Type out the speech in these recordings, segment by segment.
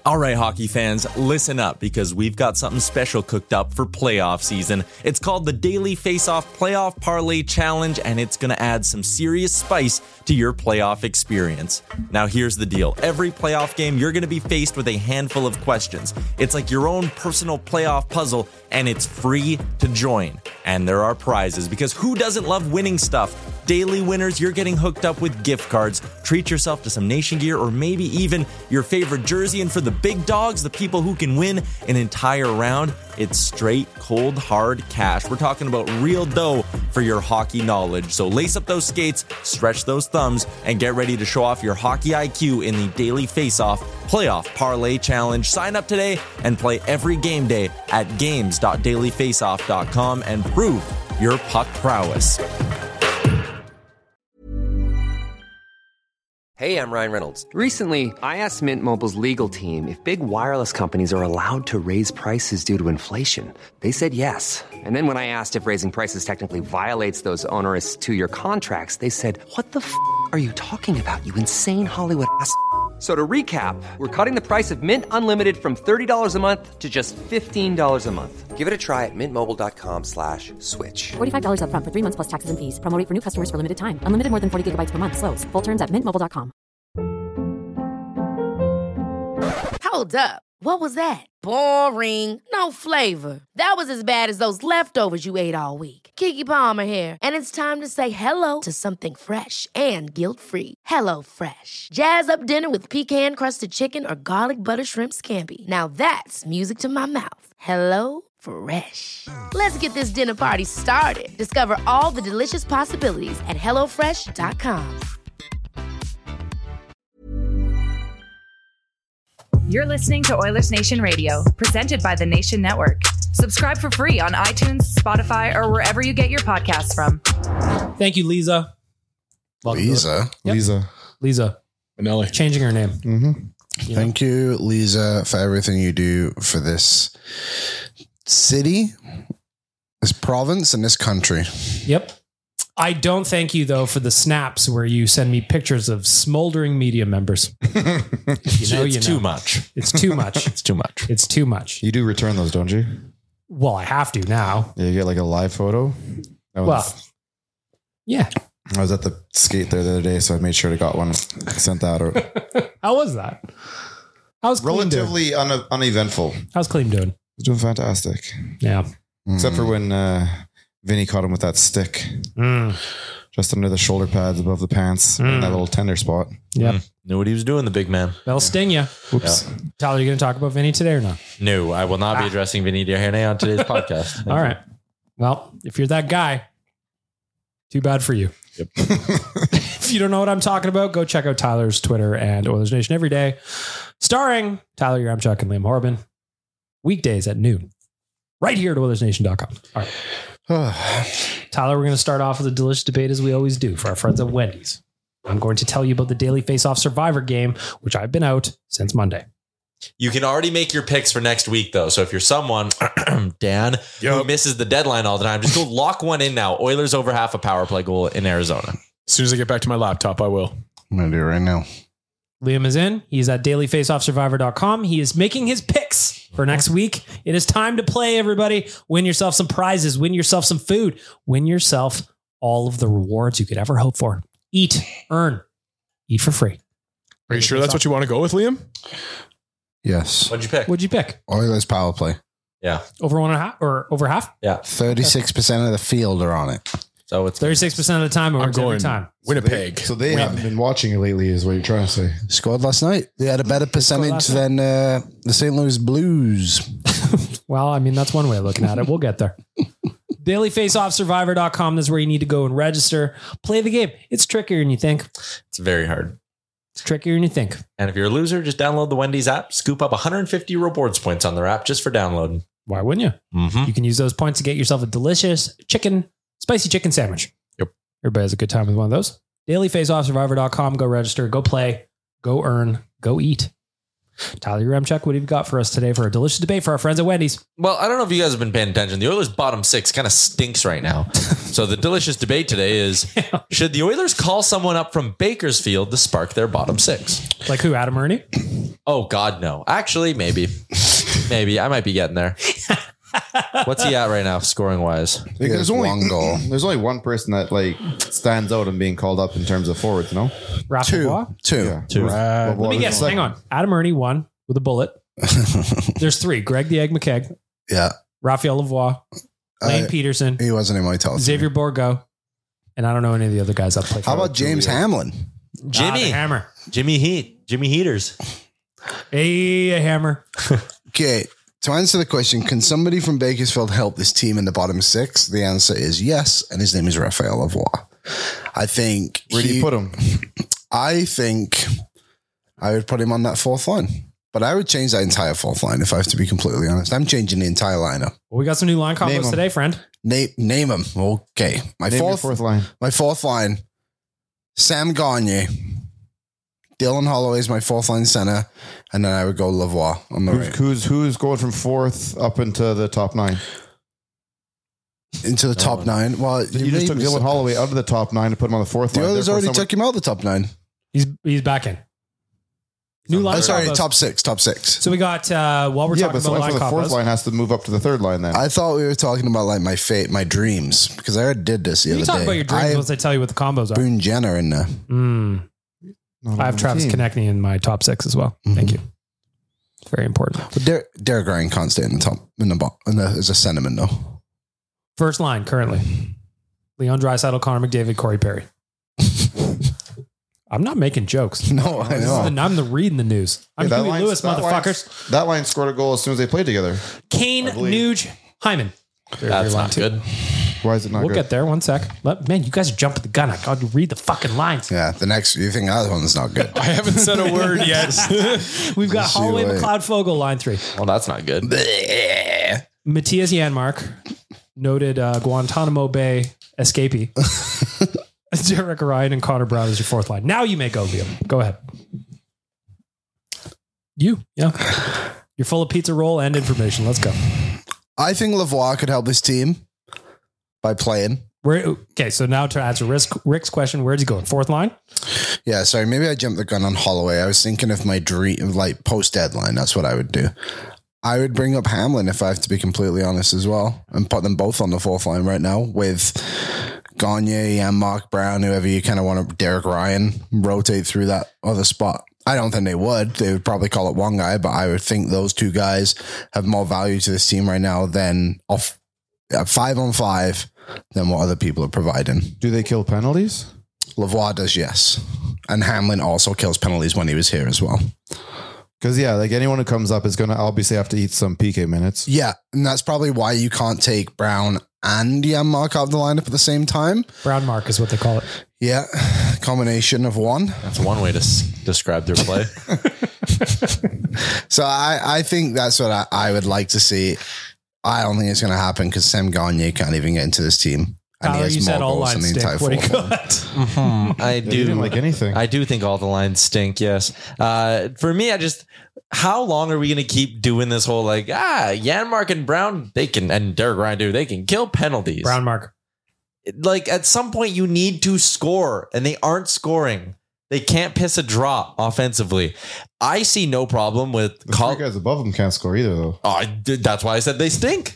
All right, hockey fans, listen up because we've got something special cooked up for playoff season. It's called the Daily Face-Off Playoff Parlay Challenge, and it's going to add some serious spice to your playoff experience. Now, here's the deal. Every playoff game, you're going to be faced with a handful of questions. It's like your own personal playoff puzzle, and it's free to join. And there are prizes, because who doesn't love winning stuff? Daily winners, you're getting hooked up with gift cards. Treat yourself to some Nation gear or maybe even your favorite jersey. And for the big dogs, the people who can win an entire round, it's straight, cold, hard cash. We're talking about real dough for your hockey knowledge. So lace up those skates, stretch those thumbs, and get ready to show off your hockey IQ in the Daily Face-Off Playoff Parlay Challenge. Sign up today and play every game day at games.dailyfaceoff.com and prove your puck prowess. Hey, I'm Ryan Reynolds. Recently, I asked Mint Mobile's legal team if big wireless companies are allowed to raise prices due to inflation. They said yes. And then when I asked if raising prices technically violates those onerous 2-year contracts, they said, "What the f*** are you talking about, you insane Hollywood ass?" So to recap, we're cutting the price of Mint Unlimited from $30 a month to just $15 a month. Give it a try at mintmobile.com/switch. $45 up front for 3 months plus taxes and fees. Promo rate for new customers for limited time. Unlimited more than 40 gigabytes per month. Slows full terms at mintmobile.com. Hold up. What was that? Boring. No flavor. That was as bad as those leftovers you ate all week. Keke Palmer here, and it's time to say hello to something fresh and guilt-free. Hello Fresh. Jazz up dinner with pecan-crusted chicken or garlic butter shrimp scampi. Now that's music to my mouth. Hello Fresh. Let's get this dinner party started. Discover all the delicious possibilities at hellofresh.com. You're listening to Oilers Nation Radio, presented by the Nation Network. Subscribe for free on iTunes, Spotify, or wherever you get your podcasts from. Thank you, Lisa. Lisa. Yep. Lisa. Manelli. Changing her name. Mm-hmm. Thank you, Lisa, for everything you do for this city, this province, and this country. Yep. I don't thank you, though, for the snaps where you send me pictures of smoldering media members. It's too much. It's too much. It's too much. It's too much. You do return those, don't you? Well, I have to now. Yeah, you get like a live photo. Yeah. I was at the skate there the other day, so I made sure to got one sent out. How was that? How's relatively uneventful. How's Clean doing? He's doing fantastic. Yeah. Except for when Vinny caught him with that stick. Just under the shoulder pads above the pants in that little tender spot. Yep. Knew what he was doing, the big man. That'll sting you. Oops. Yeah. Tyler, you going to talk about Vinny today or not? No, I will not be addressing Vinny Desharnais on today's podcast. All right. Well, if you're that guy, too bad for you. Yep. If you don't know what I'm talking about, go check out Tyler's Twitter and Oilers Nation every day, starring Tyler Yaremchuk and Liam Horban, weekdays at noon, right here at OilersNation.com. All right. Tyler, we're going to start off with a delicious debate as we always do for our friends at Wendy's. I'm going to tell you about the Daily Face-Off Survivor game, which I've been out since Monday. You can already make your picks for next week, though. So if you're someone, Dan, who misses the deadline all the time, just go lock one in now. Oilers over half a power play goal in Arizona. As soon as I get back to my laptop, I will. I'm going to do it right now. Liam is in. He's at dailyfaceoffsurvivor.com. He is making his picks for next week. It is time to play, everybody. Win yourself some prizes. Win yourself some food. Win yourself all of the rewards you could ever hope for. Eat, earn, eat for free. Are you sure that's what you want to go with, Liam? Yes. What'd you pick? What'd you pick? Oilers power play. Yeah. Over 1.5 or over half? Yeah. 36% of the field are on it. So it's 36% of the time. Or every time. Winnipeg. So they haven't been watching it lately, is what you're trying to say. Scored last night. They had a better percentage than the St. Louis Blues. Well, I mean, that's one way of looking at it. We'll get there. dailyfaceoffsurvivor.com is where you need to go and register. Play the game. It's trickier than you think. It's very hard. It's trickier than you think. And if you're a loser, just download the Wendy's app. Scoop up 150 rewards points on their app just for downloading. Why wouldn't you? Mm-hmm. You can use those points to get yourself a delicious spicy chicken sandwich. Yep. Everybody has a good time with one of those. dailyfaceoffsurvivor.com. Go register, go play, go earn, go eat. Tyler Yaremchuk, what have you got for us today for a delicious debate for our friends at Wendy's? Well, I don't know if you guys have been paying attention. The Oilers' bottom six kind of stinks right now. So the delicious debate today is, should the Oilers call someone up from Bakersfield to spark their bottom six? Like who, Adam Ernie? Oh God, no. Actually, maybe. Maybe. I might be getting there. What's he at right now, scoring wise? There's one goal. There's only one person that like stands out and being called up in terms of forwards, no? Rafa. Two. Yeah. Two. Let me guess. Hang on. Adam Ernie won with a bullet. There's three. Greg the Egg McKegg, Yeah. Raphael Lavoie, Lane Peterson, He wasn't in my top. Xavier Borgo, and I don't know any of the other guys that play. How about James Hamlin? Jimmy. the Hammer? Jimmy Heaters. Hey, a hammer. Okay. To answer the question, can somebody from Bakersfield help this team in the bottom six? The answer is yes, and his name is Raphael Lavoie. I think. Where do you put him? I think I would put him on that fourth line. But I would change that entire fourth line if I have to be completely honest. I'm changing the entire lineup. Well, we got some new line Name combos 'em. today, friend. Name them. Okay. Name your fourth line. My fourth line, Sam Gagne. Dylan Holloway is my fourth line center. And then I would go Lavoie on the right. Who's going from fourth up into the top 9? Into the top 9. Well, You just took Dylan Holloway out of the top 9 to put him on the fourth The line. others Therefore, already someone- took him out of the top 9. He's back in. New line I'm sorry, combos. top 6. Top 6. So we got while we're Yeah, talking but about someone line from the fourth combos. line has to move up to the third line then. I thought we were talking about like my fate, my dreams, because I already did this the You other talk day. about your dreams I once I tell you what the combos are. Boone Jenner in there. Not I have on the Travis team. Konechny in my top 6 as well. Thank you. It's very important. But Derek Ryan can't stay in the top in the bottom as a sentiment though. First line currently: Leon Draisaitl, Connor McDavid, Corey Perry. I'm not making jokes. No, I know. I'm reading the news. I'm Yeah, that Huey line's- Lewis, that line's- motherfuckers. That line scored a goal as soon as they played together. Kane, believe. Nuge, Hyman. That's not good. Why is it not We'll good? get there. One sec. Man, you guys are jumping the gun. I got to read the fucking lines. Yeah, the next you think that one's not good. I haven't said a word yet. We've got Just see Holloway, what- McLeod, Fogle, line 3. Well, that's not good. Matthias Janmark, noted Guantanamo Bay escapee. Derek Ryan and Connor Brown is your fourth line. Now you may go, Liam. Go ahead. Yeah. You're full of pizza roll and information. Let's go. I think Lavoie could help this team by playing. So now to answer Rick's question, where's he going? Fourth line? Yeah, sorry, maybe I jumped the gun on Holloway. I was thinking of my dream, like post deadline. That's what I would do. I would bring up Hamlin if I have to be completely honest as well, and put them both on the fourth line right now with Gagne and Mark Brown, whoever you kind of want to, Derek Ryan, rotate through that other spot. I don't think they would. They would probably call it one guy, but I would think those two guys have more value to this team right now than 5-on-5 than what other people are providing. Do they kill penalties? Lavoie does, yes. And Hamlin also kills penalties when he was here as well. Because, yeah, like anyone who comes up is going to obviously have to eat some PK minutes. Yeah, and that's probably why you can't take Brown and Janmark out of the lineup at the same time. Brown Mark is what they call it. Yeah, combination of one. That's one way to describe their play. So I think that's what I would like to see. I don't think it's going to happen because Sam Gagne can't even get into this team. And Tyler, he you has said more all goals lines than the entire stink. What do you fourth line. got? I You do. didn't like anything. I do think all the lines stink. Yes. For me, how long are we going to keep doing this whole Janmark and Brown, and Derek Ryan they can kill penalties. Brown Mark. Like at some point you need to score and they aren't scoring. They can't piss a drop offensively. I see no problem with The three guys above them can't score either, though. that's why I said they stink.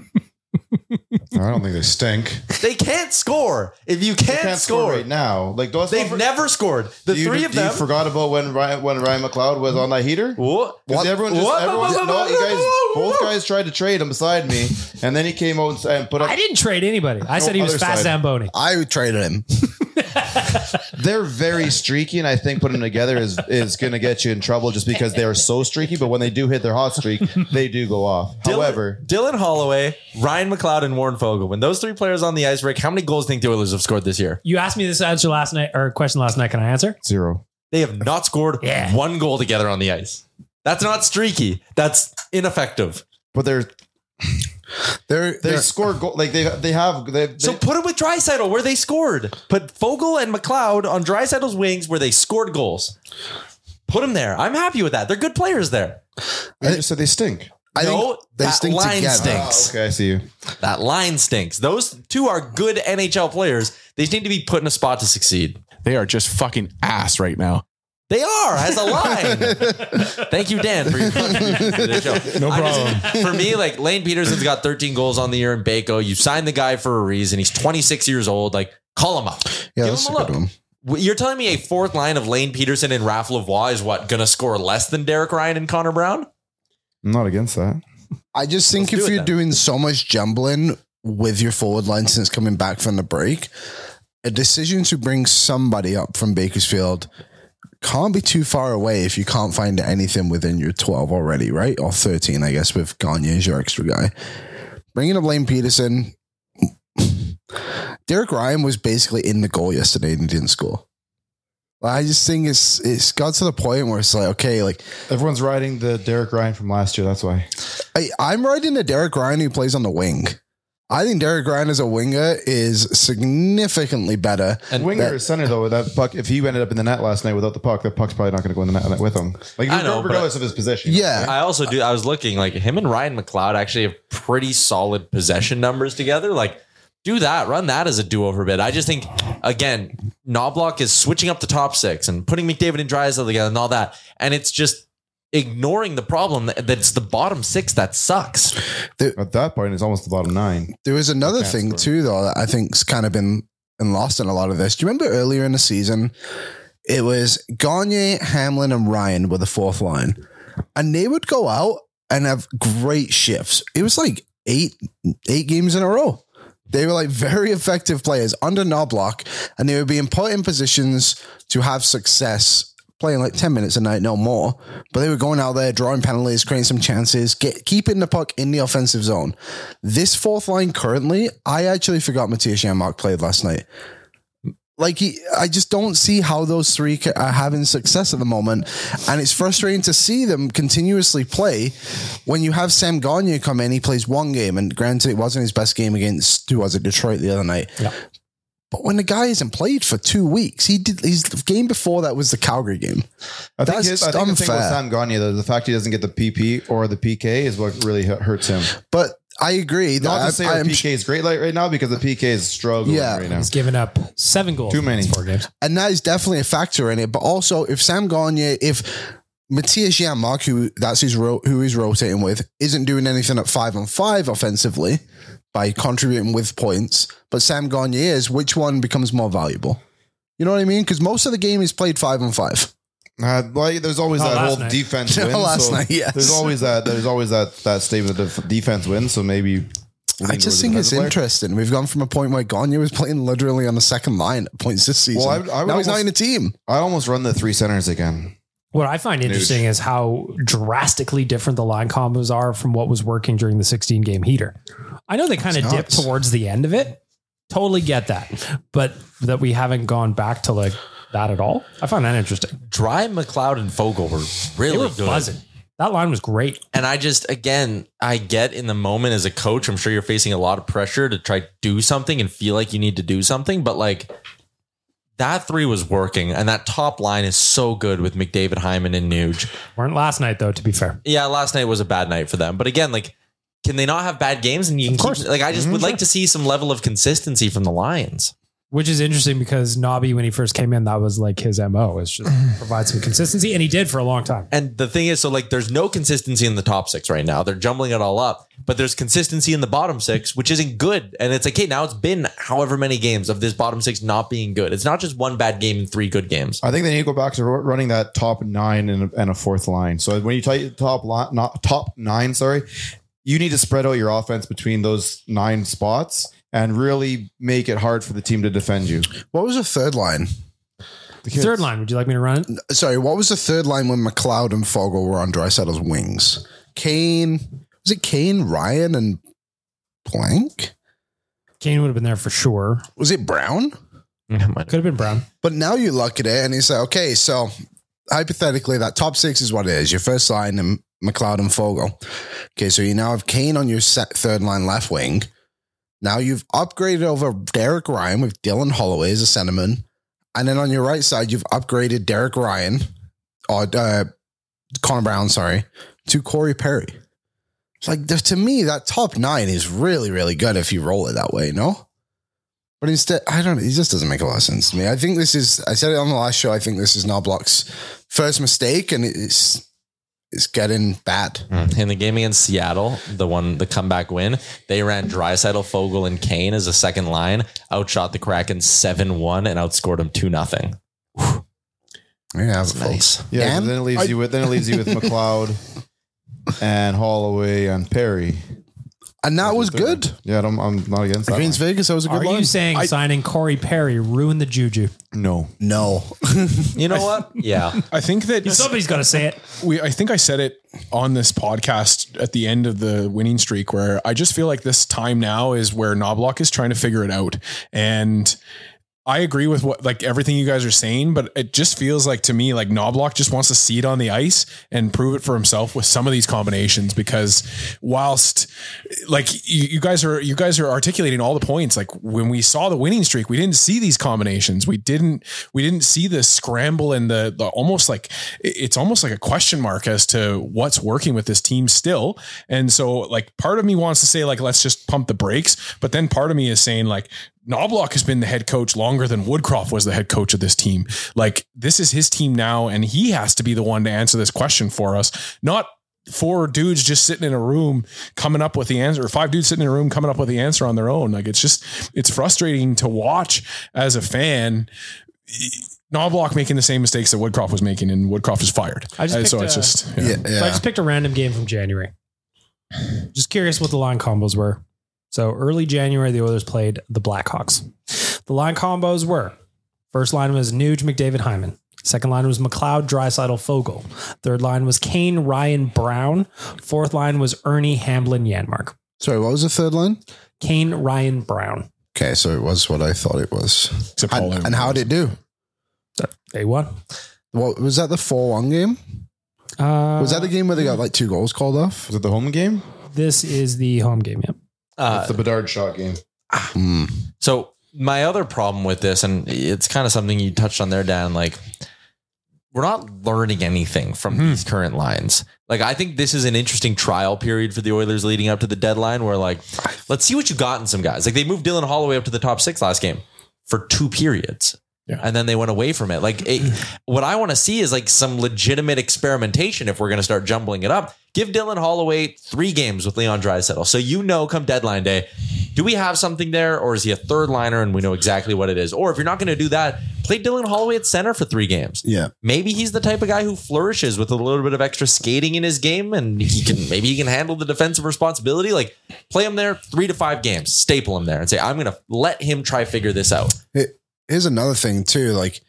I don't think they stink. They can't score. If you They can't score right now. Like they've never scored. The three of them. You forgot about when Ryan McLeod was on that heater? What? Because everyone both guys tried to trade him beside me, and then he came out and put up. I didn't trade anybody. I said he was other fast side. Zamboni. I would trade him. They're very streaky, and I think putting them together is going to get you in trouble just because they are so streaky. But when they do hit their hot streak, they do go off. However, Dylan Holloway, Ryan McLeod, and Warren Fogle. When those three players on the ice, Rick, how many goals do you think the Oilers have scored this year? You asked me this answer last night, or question last night. Can I answer? 0. They have not scored one goal together on the ice. That's not streaky. That's ineffective. But they score goal like they So put it with Draisaitl where they scored. Put Fogle and McLeod on Draisaitl's wings where they scored goals. Put them there. I'm happy with that. They're good players there. I just said they stink. I think they that stink line together. stinks. Okay, I see you. That line stinks. Those two are good NHL players. They just need to be put in a spot to succeed. They are just fucking ass right now. They are as a line. Thank you, Dan, for your contribution to the show. No problem. For me, like Lane Peterson's got 13 goals on the year in Baco. You signed the guy for a reason. He's 26 years old. Like, call him up. Yeah, Give that's him a a good look. one. You're telling me a fourth line of Lane Peterson and Raph Lavoie is what going to score less than Derek Ryan and Connor Brown? I'm not against that. I just think Let's do if it you're then. doing so much jumbling with your forward line since coming back from the break, a decision to bring somebody up from Bakersfield can't be too far away if you can't find anything within your 12 already, right? Or 13, I guess, with Gagne as your extra guy. Bringing up Lane Peterson, Derek Ryan was basically in the goal yesterday and he didn't score. I just think it's got to the point where it's like, okay, like Everyone's riding the Derek Ryan from last year. That's why. I'm riding the Derek Ryan who plays on the wing. I think Derek Ryan as a winger is significantly better. And Winger or center though, with that puck, if he ended up in the net last night without the puck probably not going to go in the net with him. Like I know, regardless but- of his position. Yeah. I also do. I was looking like him and Ryan McLeod actually have pretty solid possession numbers together. Like, do that, run that as a duo for a bit. I just think, again, Knobloch is switching up the top six and putting McDavid and Drysdale together and all that. And it's just ignoring the problem that's the bottom six that sucks. At that point, it's almost the bottom nine. There was another Can't thing score. too, though, that I think's kind of been lost in a lot of this. Do you remember earlier in the season, it was Gagne, Hamlin, and Ryan were the fourth line, and they would go out and have great shifts. It was like eight games in a row. They were like very effective players under Knobloch, and they were being put in positions to have success, playing like 10 minutes a night, no more. But they were going out there, drawing penalties, creating some chances, keeping the puck in the offensive zone. This fourth line currently, I actually forgot Matthias Janmark played last night. Like I just don't see how those three are having success at the moment. And it's frustrating to see them continuously play when you have Sam Gagne come in, he plays one game, and granted it wasn't his best game against, who was it, Detroit the other night. Yeah. But when the guy hasn't played for 2 weeks, his game before that was the Calgary game. I think That's the thing with unfair. Sam Gagne, though, the fact he doesn't get the PP or the PK is what really hurts him. But I agree. Not to say the I'm PK is great right now because the PK is struggling Yeah. right now. He's given up 7 goals. Too many. in 4 games. And that is definitely a factor in it. But also, if Sam Gagne, if Matthias Janmark, who he's rotating with, isn't doing anything at 5-on-5 offensively by contributing with points, but Sam Gagne is, which one becomes more valuable? You know what I mean? Because most of the game is played 5-on-5. Like, there's always that last whole night. defense win. Last so night, yes. There's always that statement of the defense win. So maybe I just think it's interesting. We've gone from a point where Gagne was playing literally on the second line at points this season. Well, I would now he's not almost- in a team. I almost run the 3 centers again. What I find interesting is how drastically different the line combos are from what was working during the 16-game heater. I know they kind of dipped nuts. towards the end of it. Totally get that. But that we haven't gone back to like that at all. I find that interesting. Dry, McLeod, and Fogle were really They were good. buzzing. That line was great. And I just, again, I get in the moment as a coach, I'm sure you're facing a lot of pressure to try to do something and feel like you need to do something. But like that 3 was working. And that top line is so good with McDavid, Hyman, and Nuge. Weren't last night though, to be fair. Yeah, last night was a bad night for them. But again, like, can they not have bad games? And you can course. keep, like, I just would like to see some level of consistency from the Lions. Which is interesting because Nobby, when he first came in, that was like his MO, is just provide some consistency. And he did for a long time. And the thing is, so like, there's no consistency in the top 6 right now. They're jumbling it all up, but there's consistency in the bottom 6, which isn't good. And it's like, hey, now it's been however many games of this bottom 6 not being good. It's not just one bad game and 3 good games. I think they need to go back to running that top 9 and a fourth line. So when you take top 9, you need to spread out your offense between those 9 spots and really make it hard for the team to defend you. What was the third line? Third line, would you like me to run it? Sorry, what was the third line when McLeod and Fogle were on Dreisaitl's wings? Kane, was it Kane, Ryan, and blank? Kane would have been there for sure. Was it Brown? Could have been Brown. But now you look at it and you say, okay, so hypothetically, that top 6 is what it is. Your first line and McLeod and Fogle. Okay, so you now have Kane on your third line left wing. Now you've upgraded over Derek Ryan with Dylan Holloway as a centerman. And then on your right side, you've upgraded Derek Ryan, or Connor Brown, to Corey Perry. Like, to me, that top 9 is really, really good if you roll it that way, no? But instead, I don't know. It just doesn't make a lot of sense to me. I think I said it on the last show, I think this is Knobloch's first mistake, and it's getting bad. In the game against Seattle, the comeback win, they ran Draisaitl, Fogle, and Kane as a second line, outshot the Kraken 7-1 and outscored them 2-0. Yeah, Nice. Yeah, Dan? then it leaves you with McLeod and Holloway and Perry. And that was good. Yeah, I'm not against that. Against Vegas, that was a good Are line. you saying signing Corey Perry ruined the juju? No. No. You know what? Yeah. I think that Somebody's got to say it. I think I said it on this podcast at the end of the winning streak, where I just feel like this time now is where Knobloch is trying to figure it out. And I agree with everything you guys are saying, but it just feels like to me, like Knobloch just wants to see it on the ice and prove it for himself with some of these combinations, because whilst like you guys are articulating all the points, like when we saw the winning streak, we didn't see these combinations. We didn't see the scramble and the almost like it's almost like a question mark as to what's working with this team still. And so like part of me wants to say like, let's just pump the brakes. But then part of me is saying like, Knobloch has been the head coach longer than Woodcroft was the head coach of this team. Like this is his team now, and he has to be the one to answer this question for us, not 4 dudes just sitting in a room coming up with the answer, or 5 dudes sitting in a room coming up with the answer on their own. Like it's frustrating to watch as a fan. Knobloch making the same mistakes that Woodcroft was making, and Woodcroft is fired. I just So picked it's I just picked a random game from January. Just curious what the line combos were. So early January, the Oilers played the Blackhawks. The line combos were: first line was Nuge, McDavid, Hyman. Second line was McLeod, Draisaitl, Fogle. Third line was Kane, Ryan, Brown. Fourth line was Ernie, Hamblin, Janmark. Sorry, what was the third line? Kane, Ryan, Brown. Okay, so it was what I thought it was. And how did it do? They won. What was that? The 4-1 game? Was that the game where they got like 2 goals called off? Was it the home game? This is the home game. Yep. It's the Bedard shot game. So my other problem with this, and it's kind of something you touched on there, Dan, like we're not learning anything from these current lines. Like I think this is an interesting trial period for the Oilers leading up to the deadline, where like, let's see what you got in some guys. Like they moved Dylan Holloway up to the top 6 last game for 2 periods. Yeah. And then they went away from it. Like what I want to see is like some legitimate experimentation. If we're going to start jumbling it up, give Dylan Holloway 3 games with Leon Draisaitl. So, come deadline day, do we have something there, or is he a third liner and we know exactly what it is? Or if you're not going to do that, play Dylan Holloway at center for 3 games. Yeah. Maybe he's the type of guy who flourishes with a little bit of extra skating in his game, and maybe he can handle the defensive responsibility. Like play him there 3 to 5 games, staple him there and say, I'm going to let him try figure this out. Here's another thing too. Like,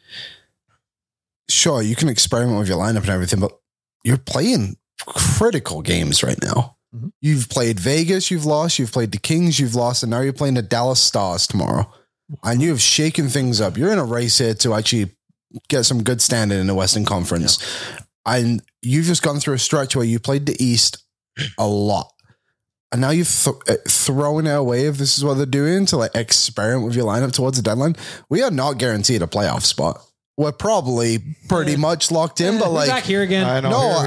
sure, you can experiment with your lineup and everything, but you're playing critical games right now. Mm-hmm. You've played Vegas, you've lost. You've played the Kings, you've lost, and now you're playing the Dallas Stars tomorrow. And you have shaken things up. You're in a race here to actually get some good standing in the Western Conference. Yeah. And you've just gone through a stretch where you played the East a lot. And now you've thrown it away if this is what they're doing to like experiment with your lineup towards the deadline. We are not guaranteed a playoff spot. We're probably pretty much locked in, but like back here again. I know. No.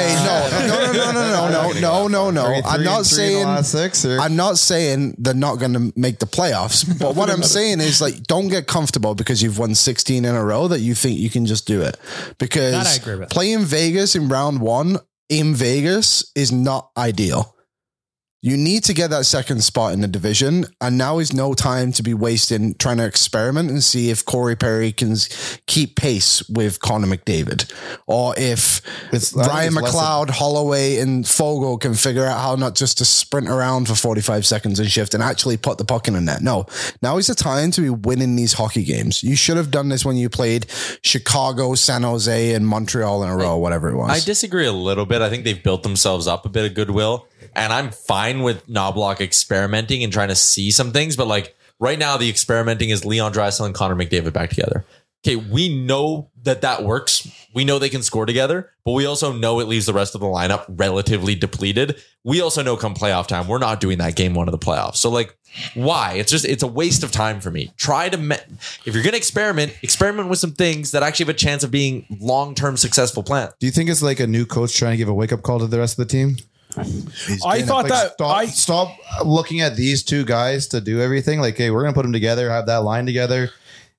I'm not saying last 6 here. I'm not saying they're not going to make the playoffs. But what I'm saying is like, don't get comfortable because you've won 16 in a row that you think you can just do it. Because that I agree with. Playing Vegas in round 1 in Vegas is not ideal. You need to get that second spot in the division, and now is no time to be wasting trying to experiment and see if Corey Perry can keep pace with Connor McDavid, or if Ryan McLeod, Holloway, and Fogle can figure out how not just to sprint around for 45 seconds and shift and actually put the puck in the net. No, now is the time to be winning these hockey games. You should have done this when you played Chicago, San Jose, and Montreal in a row, whatever it was. I disagree a little bit. I think they've built themselves up a bit of goodwill. And I'm fine with Knobloch experimenting and trying to see some things. But like right now, the experimenting is Leon Draisaitl and Connor McDavid back together. Okay, we know that works. We know they can score together, but we also know it leaves the rest of the lineup relatively depleted. We also know come playoff time, we're not doing that game 1 of the playoffs. So like, why? It's a waste of time for me. If you're going to experiment with some things that actually have a chance of being long-term successful plans. Do you think it's like a new coach trying to give a wake-up call to the rest of the team? I thought that stop looking at these 2 guys to do everything. Like, hey, we're going to put them together, have that line together.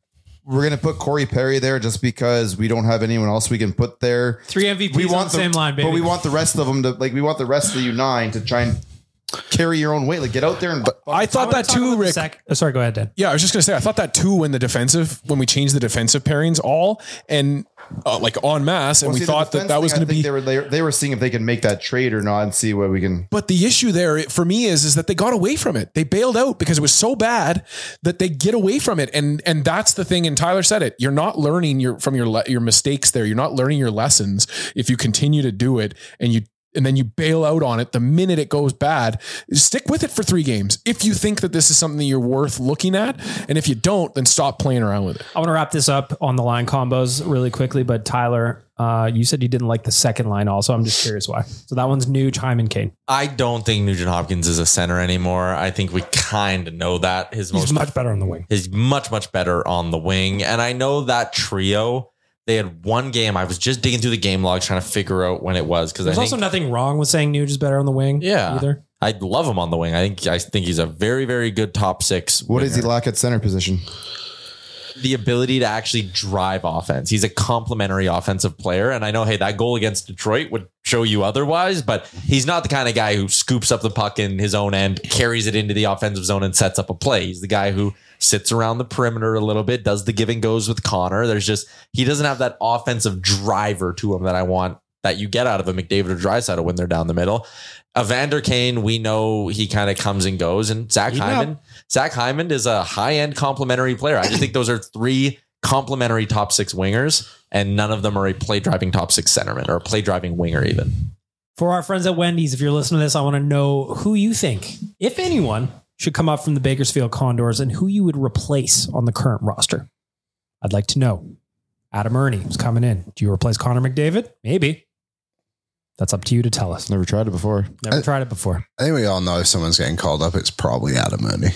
we're going to put Corey Perry there just because we don't have anyone else we can put there. 3 MVPs on the same line, baby. But we want the rest of them to we want the rest of you 9 to try and carry your own weight. Like, get out there and. But I thought that too, Rick. Sorry, go ahead, Dan. Yeah, I was just going to say, I thought that too when we changed the defensive pairings and like en masse, and we thought that was going to be. They were seeing if they can make that trade or not and see what we can. But the issue there for me is that they got away from it. They bailed out because it was so bad that they get away from it, and that's the thing. And Tyler said it. You're not learning from your mistakes there. You're not learning your lessons if you continue to do it and then you bail out on it the minute it goes bad. Stick with it for 3 games if you think that this is something that you're worth looking at. And if you don't, then stop playing around with it. I want to wrap this up on the line combos really quickly, but Tyler, you said you didn't like the second line also. I'm just curious why. So that one's Nuge, Hyman, Kane. I don't think Nugent Hopkins is a center anymore. I think we kind of know that. He's much better on the wing. He's much, much better on the wing. And I know that trio, they had one game. I was just digging through the game logs trying to figure out when it was. There's also nothing wrong with saying Nuge is better on the wing. Yeah. Either. I love him on the wing. I think he's a very, very good top 6. What does he lack at center position? The ability to actually drive offense. He's a complementary offensive player. And I know, hey, that goal against Detroit would show you otherwise, but he's not the kind of guy who scoops up the puck in his own end, carries it into the offensive zone and sets up a play. He's the guy who sits around the perimeter a little bit, does the give and goes with Connor. He doesn't have that offensive driver to him that I want, that you get out of a McDavid or Draisaitl when they're down the middle. Evander Kane, we know he kind of comes and goes, and Zach Hyman is a high-end complementary player. I just think those are 3 complementary top 6 wingers, and none of them are a play-driving top 6 centerman or a play-driving winger even. For our friends at Wendy's, if you're listening to this, I want to know who you think, if anyone, should come up from the Bakersfield Condors and who you would replace on the current roster. I'd like to know. Adam Ernie is coming in. Do you replace Connor McDavid? Maybe. That's up to you to tell us. Never tried it before. I think we all know if someone's getting called up, it's probably Adam Ernie.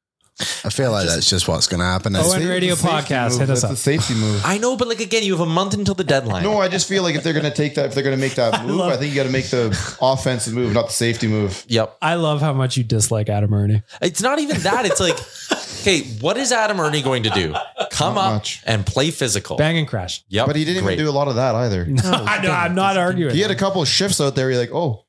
I feel like that's just what's going to happen. ON Radio Podcast, hit us up. That's a safety move. I know, but like, again, you have a month until the deadline. No, I just feel like if they're going to make that move, I think you got to make the offensive move, not the safety move. Yep. I love how much you dislike Adam Ernie. It's not even that. It's like, okay, what is Adam Ernie going to do? Come up and play physical. Bang and crash. Yep. But he didn't even do a lot of that either. No, I'm not arguing. He had a couple of shifts out there. You're like, oh.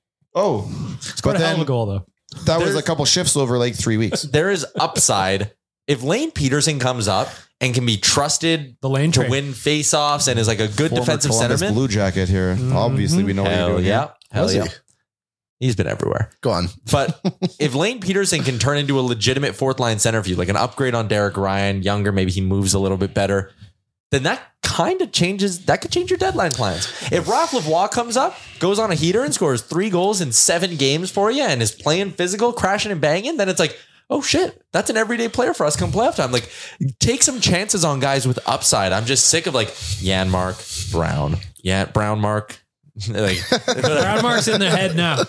But then a goal though. That was a couple shifts over like 3 weeks. There is upside. If Lane Peterson comes up and can be trusted to win faceoffs and is like a good defensive centerman. Blue Jacket here. Mm-hmm. Obviously, we know what you're doing. Hell yeah. He's been everywhere. Go on. But if Lane Peterson can turn into a legitimate 4th line center for you, like an upgrade on Derek Ryan, younger, maybe he moves a little bit better, then that kind of changes. That could change your deadline plans. If Ralph Lavoie comes up, goes on a heater and scores 3 goals in 7 games for you and is playing physical, crashing and banging, then it's like, oh shit, that's an everyday player for us come playoff time. Like, take some chances on guys with upside. I'm just sick of like Janmark, Brown. Yeah, Brown Mark. Like, Brown Mark's in their head now.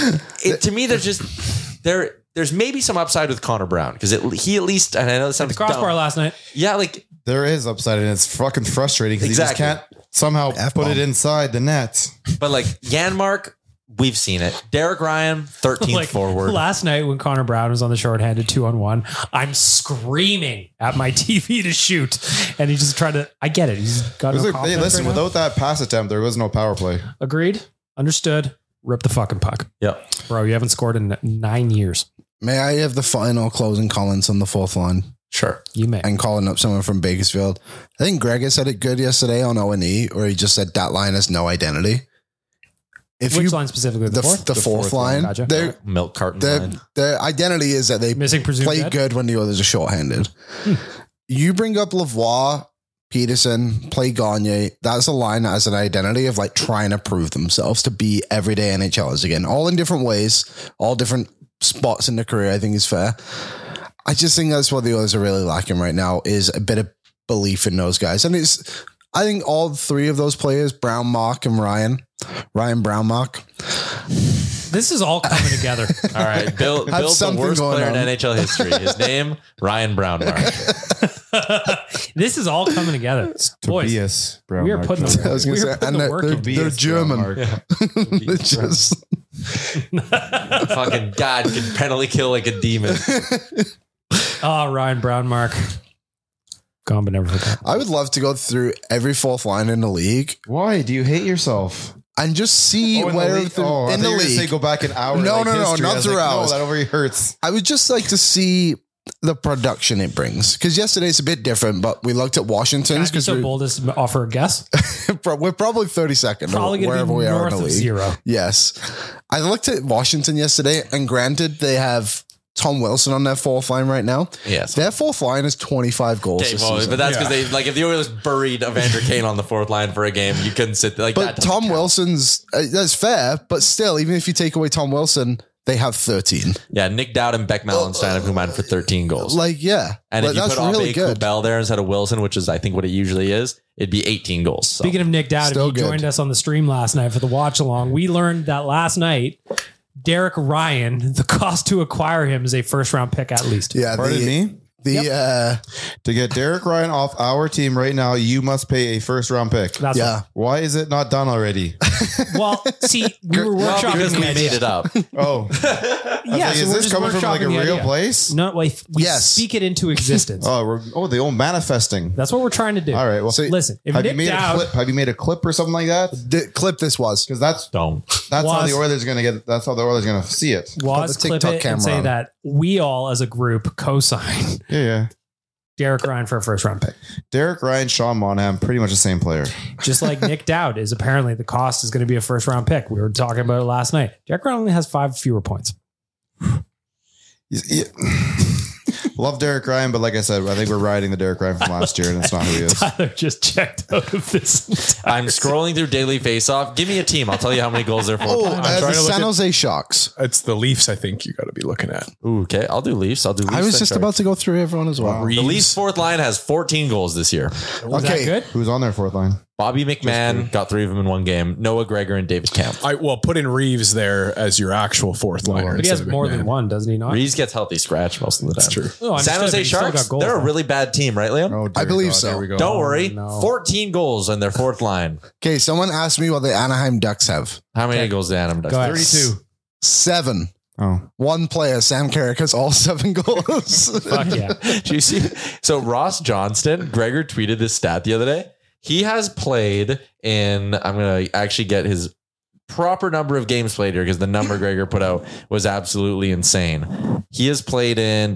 To me, there's maybe some upside with Connor Brown because he at least, and I know this sounds crossbar dumb. last night. Yeah, like there is upside and it's fucking frustrating because exactly. you just can't somehow put it inside the net. But like Janmark, we've seen it. Derek Ryan, 13th forward. Last night when Connor Brown was on the shorthanded 2-on-1, I'm screaming at my TV to shoot. And he just tried to, I get it. He's got no confidence. Hey, listen, right without that pass attempt, there was no power play. Agreed. Understood. Rip the fucking puck. Yep. Bro, you haven't scored in 9 years. May I have the final closing Collins on the 4th line? Sure. You may. And calling up someone from Bakersfield. I think Greg has said it good yesterday on O&E, where he just said that line has no identity. Which line specifically? The 4th line. Gotcha. Milk carton line. Their identity is that they play good when the others are shorthanded. You bring up Lavoie, Peterson, play Gagne. That's a line that has an identity of like trying to prove themselves to be everyday NHLers again, all in different ways, all different spots in their career. I think is fair. I just think that's what the others are really lacking right now is a bit of belief in those guys. And I think all 3 of those players, Brown, Mark, and Ryan Brown, Mark. This is all coming together. All right. Bill the worst player in NHL history. His name, Ryan Brown Mark. This is all coming together. Boys, Tobias Brown we are putting the work in. They're German. They're just... Fucking God can penalty kill like a demon. Oh, Ryan Brown Mark. Gone but never forgotten. I would love to go through every fourth line in the league Why do you hate yourself? and just see In the where league? I in thought the you were gonna say league. go back an hour. No, like no, history. not I was like, 3 hours. No, that already hurts. I would just like to see the production it brings, because yesterday's a bit different, but we looked at Washington's Can I be so because bold as to offer a guess? we're probably 32nd Probably going to wherever be we are in north the of league. 0. Yes. I looked at Washington yesterday, and granted, they have Tom Wilson on their fourth line right now. Yes. Their fourth line is 25 goals Okay, this well, season. but that's because they like if the Oilers buried Evander Kane on the fourth line for a game, you couldn't sit there like that. But doesn't Tom count. Wilson's, that's fair, but still, even if you take away Tom Wilson, they have 13. Yeah, Nick Dowd and Beck Mallenstein have combined for 13 goals. Like, yeah. And if you that's put Abe really good. Kubel there instead of Wilson, which is I think what it usually is, it'd be 18 goals. So. Speaking of Nick Dowd, if Still you good. joined us on the stream last night for the watch along, we learned that last night, Derek Ryan, the cost to acquire him is a first round pick at least. Yeah, Pardon me? To get Derek Ryan off our team right now, you must pay a first round pick. That's yeah. Why is it not done already? Well, see, we were Well, workshopping because the we idea. made it up. Oh, Yeah, like, so is we're this just coming from like a workshopping the real idea. place? No, we Yes. speak it into existence. The old manifesting. That's what we're trying to do. All right. Well, So- Listen, if have Nick you made Dowd, a clip? Have you made a clip or something like that? The clip this was. Because that's Don't. how Was- the Oilers are going to get. That's how the Oilers are going to see it. was the clip TikTok it and camera say on. that we all as a group co-sign Yeah. Derek Ryan for a first round pick. Derek Ryan, Sean Monahan, pretty much the same player. Just like Nick Dowd is apparently the cost is going to be a first round pick. We were talking about it last night. Derek Ryan only has 5 fewer points. Love Derek Ryan, but like I said, I think we're riding the Derek Ryan from last year, and it's not who he is. Tyler just checked out of this. I'm scrolling through Daily Faceoff. Give me a team. I'll tell you how many goals they're for. Oh, trying the to look San at- Jose Sharks. It's the Leafs, I think you got to be looking at. Ooh, okay, I'll do Leafs. I'll do Leafs. I was and just Sharks. about to go through everyone as well. The Leafs fourth line has 14 goals this year. Was that good? Who's on their fourth line? Bobby McMahon got 3 of them in one game. Noah Gregor and David Kemp. Put in Reeves there as your actual fourth liner. But he has instead of more McMahon. than one, doesn't he not? Reeves gets healthy scratch most of the time. That's true. Oh, San understood, but Jose he still got Sharks, goals, they're a though. really bad team, right, Liam? Oh, I dear believe God, so. There we go. Don't worry. no. 14 goals on their fourth line. Okay, someone asked me what the Anaheim Ducks have. How many goals did Adam Ducks? Go ahead. 32. 7. Oh, One player, Sam Carrick, has all 7 goals. Fuck yeah. Do you see? So Ross Johnston, Gregor tweeted this stat the other day. He has played in, I'm going to actually get his proper number of games played here because the number Gregor put out was absolutely insane. He has played in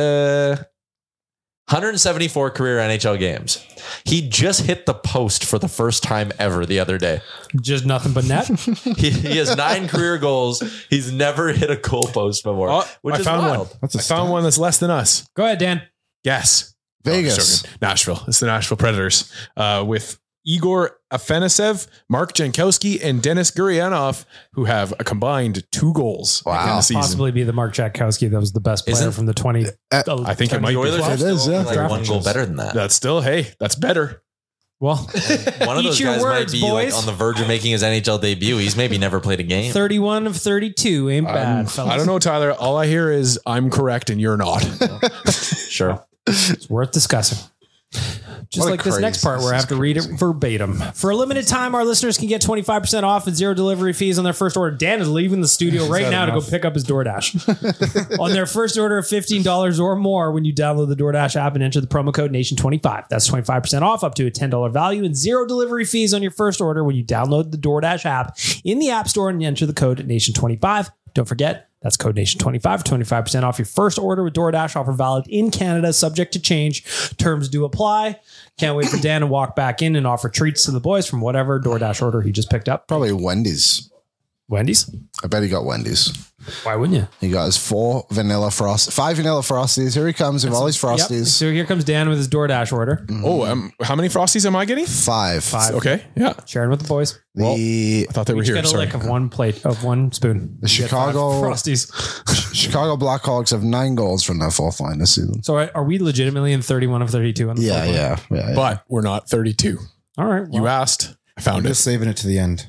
174 career NHL games. He just hit the post for the first time ever the other day. Just nothing but net. He has 9 career goals. He's never hit a goal post before, Oh, which I is found wild. one. That's a I found one that's less than us. Go ahead, Dan. Guess. Vegas. No, I'm just joking. Nashville. It's the Nashville Predators with Igor Afanasev, Mark Jankowski, and Dennis Gurianov, who have a combined 2 goals in the season. Possibly be the Mark Jankowski that was the best player Isn't- from the 20. I think it might The be. Oilers are It is, still yeah. like Draft 1 goal pictures. better than that. That's still, hey, that's better. Well, One of eat those your guys words, might be like boys. on the verge of making his NHL debut. He's maybe never played a game. 31 of 32 ain't bad, fellas. I don't know, Tyler. All I hear is I'm correct and you're not. Sure. It's worth discussing. Just What a like this next crazy- part where I have to read it verbatim. For a limited time, our listeners can get 25% off and 0 delivery fees on their first order. Dan is leaving the studio right that now to enough? go pick up his DoorDash. On their first order of $15 or more when you download the DoorDash app and enter the promo code NATION25. That's 25% off up to a $10 value and 0 delivery fees on your first order when you download the DoorDash app in the App Store and enter the code NATION25. Don't forget, that's code NATION25, 25% off your first order with DoorDash. Offer valid in Canada, subject to change. Terms do apply. Can't wait for Dan to walk back in and offer treats to the boys from whatever DoorDash order he just picked up. Probably Wendy's. Wendy's? I bet he got Wendy's. Why wouldn't you? He got his 5 vanilla Frosties. Here he comes with all his Yep. Frosties. So here comes Dan with his DoorDash order. Oh, how many Frosties am I getting? 5. Okay. Yeah. Sharing with the boys. The I thought they were Each here. get a Sorry. lick of one plate of one spoon. The You get 5 Chicago- Frosties. Chicago Blackhawks have 9 goals from their fourth line this season. So are we legitimately in 31 of 32 on the Yeah, fourth line? yeah. But we're not 32. All right. You asked. I I'm found it. just saving it to the end.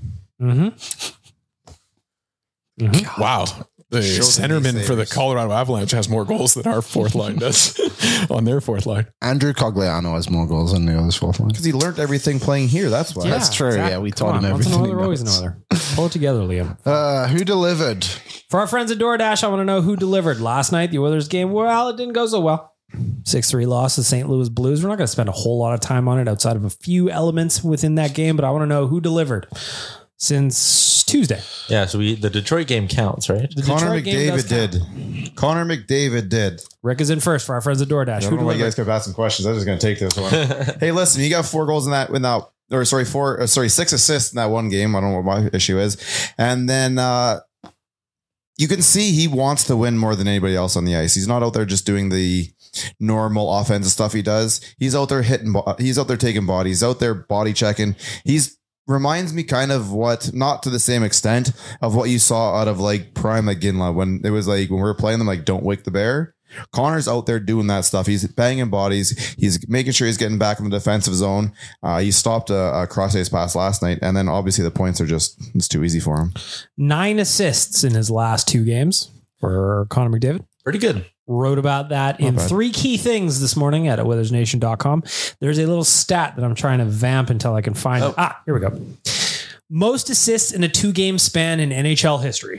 Wow. The Shows me centerman for the savers. Colorado Avalanche has more goals than our fourth line does on their fourth line. Andrew Cogliano has more goals than the other's fourth line. Because he learned everything playing here. That's why. That's true. Yeah, we taught him everything Once he another, always knows. another. Pull it together, Liam. Who delivered? For our friends at DoorDash, I want to know who delivered last night. The Oilers game. Well, it didn't go so well. 6-3 loss to the St. Louis Blues. We're not going to spend a whole lot of time on it outside of a few elements within that game, but I want to know who delivered since Tuesday. Yeah, so the Detroit game counts, right? The Connor Detroit game does McDavid count. did. Connor McDavid did. Rick is in first for our friends at DoorDash. I Who don't know why you delivered? guys kept asking questions. I'm just going to take this one. Hey, listen, you got 4 goals in that, or sorry, 6 assists in that one game. I don't know what my issue is. And then you can see he wants to win more than anybody else on the ice. He's not out there just doing the normal offensive stuff he does. He's out there he's out there taking bodies, out there body checking. He's reminds me kind of what, not to the same extent of what you saw out of like Prime McGinley when it was like when we were playing them like Don't Wake the Bear. Connor's out there doing that stuff. He's banging bodies. He's making sure he's getting back in the defensive zone. He stopped a cross-ice pass last night, and then obviously the points are it's too easy for him. 9 assists in his last 2 games for Connor McDavid. Pretty good. Wrote about that in 3 key things this morning at OilersNation.com. There's a little stat that I'm trying to vamp until I can find it. Here we go. Most assists in a 2-game span in NHL history.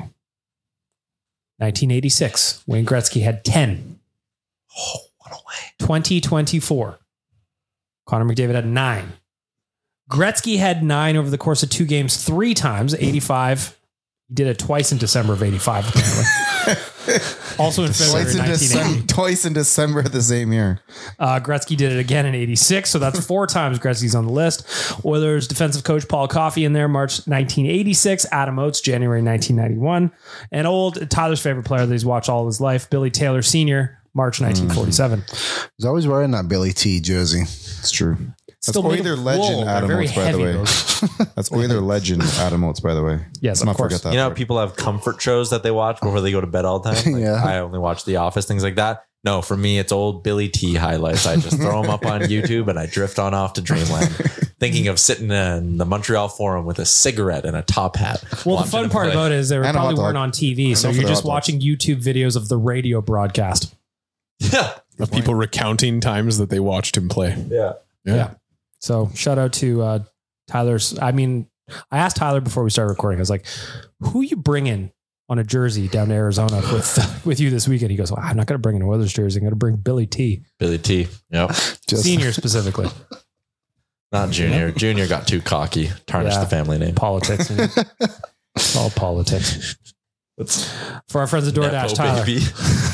1986, Wayne Gretzky had 10. Oh, what a way. 2024, Connor McDavid had 9. Gretzky had 9 over the course of 2 games 3 times, 85. He did it twice in December of 85, apparently. Also in February 1980. Twice in December of the same year. Gretzky did it again in 86. So that's 4 times Gretzky's on the list. Oilers defensive coach Paul Coffey in there, March 1986. Adam Oates, January 1991. And old Tyler's favorite player that he's watched all his life, Billy Taylor Sr., March 1947. He's always wearing that Billy T jersey. It's true. That's Still made Oiler of legend wool. Adam They're very Oates, by the heavy, way. those. That's Oiler legend Adam Oates, by the way. Yes, Let's of not course. forget that. You know, part. people have comfort shows that they watch before they go to bed all the time. Like, Yeah. I only watch The Office, things like that. No, for me, it's old Billy T highlights. I just throw them up on YouTube and I drift on off to dreamland, thinking of sitting in the Montreal Forum with a cigarette and a top hat. Well, the fun part about it is they And a probably hot dog. weren't on TV. So And you're for the just hot dogs. watching YouTube videos of the radio broadcast. Yeah. Of people recounting times that they watched him play. Yeah. Yeah. So shout out to Tyler's. I mean, I asked Tyler before we started recording. I was like, "Who you bringing on a jersey down to Arizona with you this weekend?" He goes, well, "I'm not going to bring an Oilers jersey. I'm going to bring Billy T, Billy T. Yep. senior specifically." Not Junior. Junior got too cocky, tarnished Yeah. the family name. Politics. It's all politics. For our friends at DoorDash, Nepo Tyler. baby.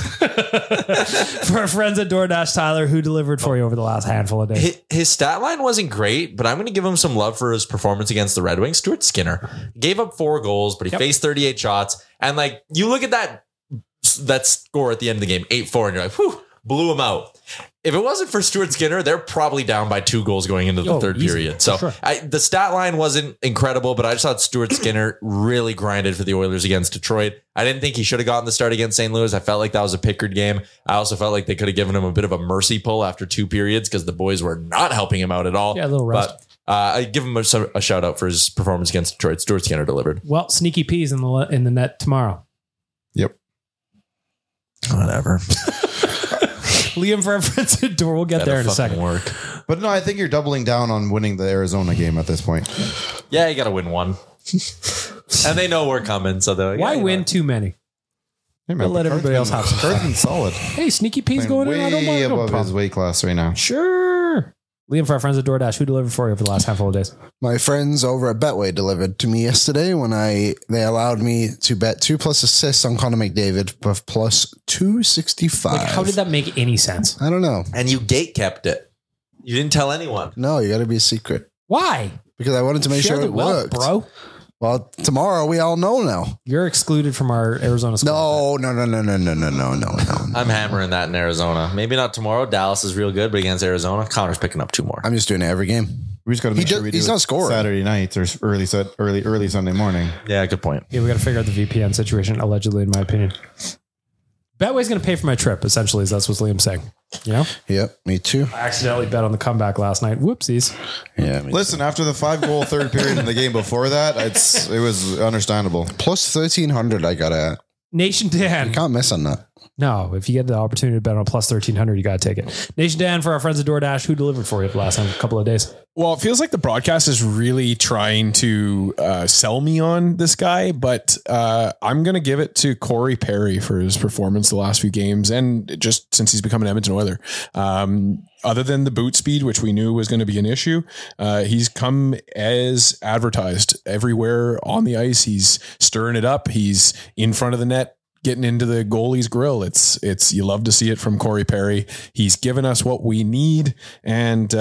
For our friends at DoorDash, Tyler, who delivered for you over the last handful of days? His stat line wasn't great, but I'm going to give him some love for his performance against the Red Wings. Stuart Skinner gave up 4 goals, but he faced 38 shots. And like, you look at that score at the end of the game, 8-4, and you're like, whew, blew him out. If it wasn't for Stuart Skinner, they're probably down by 2 goals going into the third easy. period. So Sure. the stat line wasn't incredible, but I just thought Stuart Skinner really grinded for the Oilers against Detroit. I didn't think he should have gotten the start against St. Louis. I felt like that was a Pickard game. I also felt like they could have given him a bit of a mercy pull after 2 periods because the boys were not helping him out at all. Yeah, a little rest. But I give him a shout out for his performance against Detroit. Stuart Skinner delivered. Well, Sneaky P's in the net tomorrow. Yep. Whatever. Liam for our friends at Door. We'll get there in a second. Work. But no, I think you're doubling down on winning the Arizona game at this point. Yeah, you got to win one. And they know we're coming, so they're like, Why yeah, you win know. too many? Hey, We'll let everybody else have some Card's fun. been solid. Hey, Sneaky P's Playing going in. I don't way mind. No above his problem. weight class right now. Sure. Liam for our friends at DoorDash. Who delivered for you over the last handful of days? My friends over at Betway delivered to me yesterday when they allowed me to bet 2+ assists on Connor McDavid for plus 265. Like, how did that make any sense? I don't know. And you gate kept it. You didn't tell anyone. No, you got to be a secret Why? because I wanted to make Share sure the it wealth, worked, bro. Well, tomorrow we all know now. You're excluded from our Arizona squad. No. I'm hammering that in Arizona. Maybe not tomorrow. Dallas is real good, but against Arizona, Connor's picking up 2 more. I'm just doing it every game. We just got to make sure we do he's it not scoring. Saturday night or early Sunday morning. Yeah, good point. Yeah, we got to figure out the VPN situation, allegedly, in my opinion. Betway's going to pay for my trip, essentially, that's what Liam's saying. You know? Yep, me too. I accidentally bet on the comeback last night. Whoopsies. Yeah, Listen, after the 5-goal third period in the game before that, it was understandable. plus 1,300 I got at. Nation Dan. You can't miss on that. No, if you get the opportunity to bet on plus 1300, you got to take it. Nation Dan, for our friends at DoorDash, who delivered for you the last couple of days? Well, it feels like the broadcast is really trying to sell me on this guy, but I'm going to give it to Corey Perry for his performance the last few games, and just since he's become an Edmonton Oiler. Other than the boot speed, which we knew was going to be an issue, he's come as advertised everywhere on the ice. He's stirring it up. He's in front of the net, getting into the goalie's grill. It's you love to see it from Corey Perry. He's given us what we need, and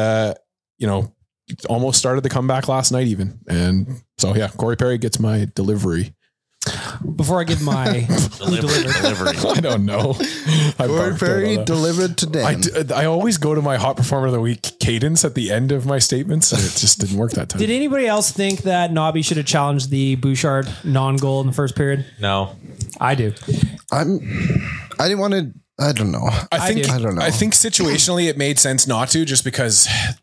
almost started the comeback last night even. And so yeah, Corey Perry gets my delivery. Before I give my delivery. I don't know. Corey Perry delivered today. I always go to my hot performer of the week cadence at the end of my statements, and it just didn't work that time. Did anybody else think that Nobby should have challenged the Bouchard non-goal in the first period? No. I do. I didn't want to. I don't know. I don't know. I think situationally it made sense not to, just because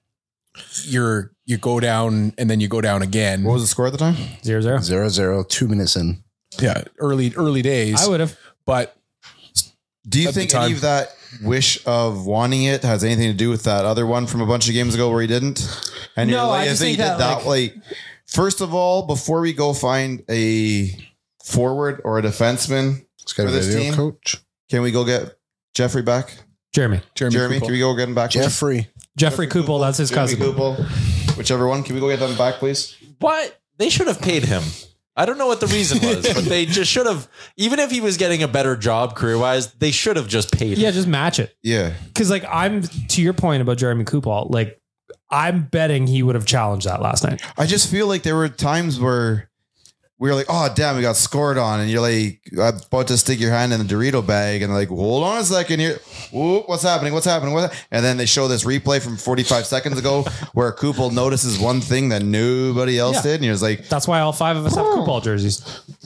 you go down and then you go down again. What was the score at the time? 0-0. 0-0, 2 minutes in. Yeah, early days. I would have. But do you think any of that wish of wanting it has anything to do with that other one from a bunch of games ago where he didn't? And No, I just think that, first of all, before we go find a forward or a defenseman for this team, coach. Can we go get Jeffrey back? Jeremy, can we go get him back? Jeffrey Kupel, that's his cousin. Kupel, whichever one. Can we go get them back, please? What? They should have paid him. I don't know what the reason was, but they just should have, even if he was getting a better job career-wise, they should have just paid him. Yeah, just match it. Yeah. Because I'm, to your point about Jeremy Kupel, I'm betting he would have challenged that last night. I just feel like there were times where we were like, oh, damn, we got scored on. And you're like, about to stick your hand in the Dorito bag. And they're like, hold on a second here. Whoop, what's happening? And then they show this replay from 45 seconds ago where Kupel notices one thing that nobody else did. And you're just like, that's why all 5 of us have Kupel jerseys.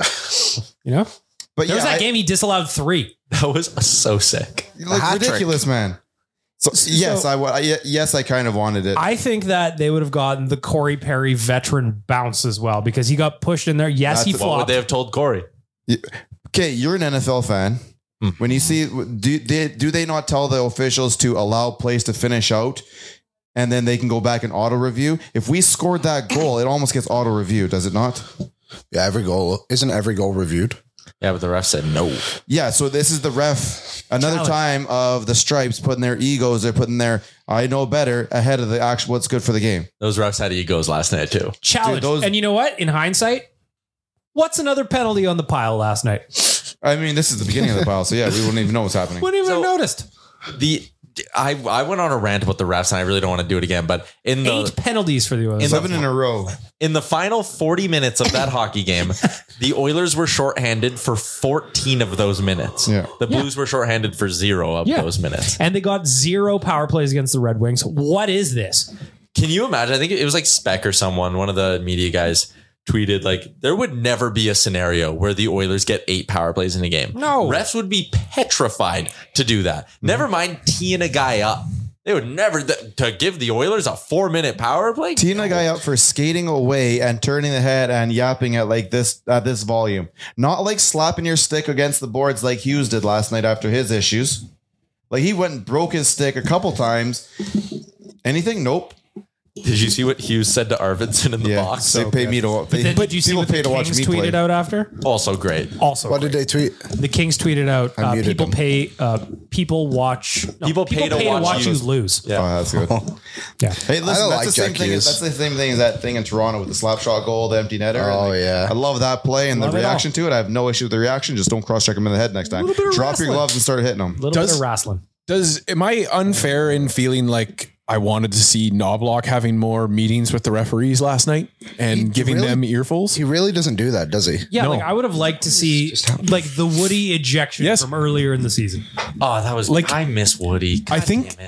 But there was that game he disallowed 3. That was so sick. Ridiculous, man. So yes, I kind of wanted it. I think that they would have gotten the Corey Perry veteran bounce as well because he got pushed in there. Yes, he flopped. What would they have told Corey? Okay, you're an NFL fan. When you see, do they not tell the officials to allow plays to finish out, and then they can go back and auto review? If we scored that goal, it almost gets auto reviewed, does it not? Yeah, isn't every goal reviewed? Yeah, but the ref said no. Yeah, so this is the ref. Another time of the Stripes putting their egos, they're putting their I know better ahead of the actual what's good for the game. Those refs had egos last night too. Challenge. Dude, and you know what? In hindsight, what's another penalty on the pile last night? I mean, this is the beginning of the pile, so yeah, we wouldn't even know what's happening. Wouldn't even have noticed. I went on a rant about the refs, and I really don't want to do it again. But in the 8 penalties for the Oilers, 7 in a row. In the final 40 minutes of that hockey game, the Oilers were shorthanded for 14 of those minutes. Yeah. The Blues were shorthanded for 0 of those minutes, and they got 0 power plays against the Red Wings. What is this? Can you imagine? I think it was like Speck or someone, one of the media guys, tweeted there would never be a scenario where the Oilers get 8 power plays in a game. No. Refs would be petrified to do that. Never mind teeing a guy up. They would never to give the Oilers a 4-minute power play. Teeing a guy up for skating away and turning the head and yapping at this volume. Not like slapping your stick against the boards like Hughes did last night after his issues. He went and broke his stick a couple times. Anything? Nope. Did you see what Hughes said to Arvidsson in the box? They pay me to. Did you see what the Kings tweeted out after? Also great. What did they tweet? The Kings tweeted out. People pay. People watch. People pay to watch you lose. Yeah, that's good. Yeah. Hey, listen, that's the same thing. That's the same thing as that thing in Toronto with the slap shot goal, the empty netter. Oh yeah, I love that play and the reaction to it. I have no issue with the reaction. Just don't cross check him in the head next time. Drop your gloves and start hitting them. A little bit of wrestling. Am I unfair in feeling like I wanted to see Knobloch having more meetings with the referees last night and giving them earfuls? He really doesn't do that, does he? Yeah, No. I would have liked to see the Woody ejection from earlier in the season. Oh, that was I miss Woody. God I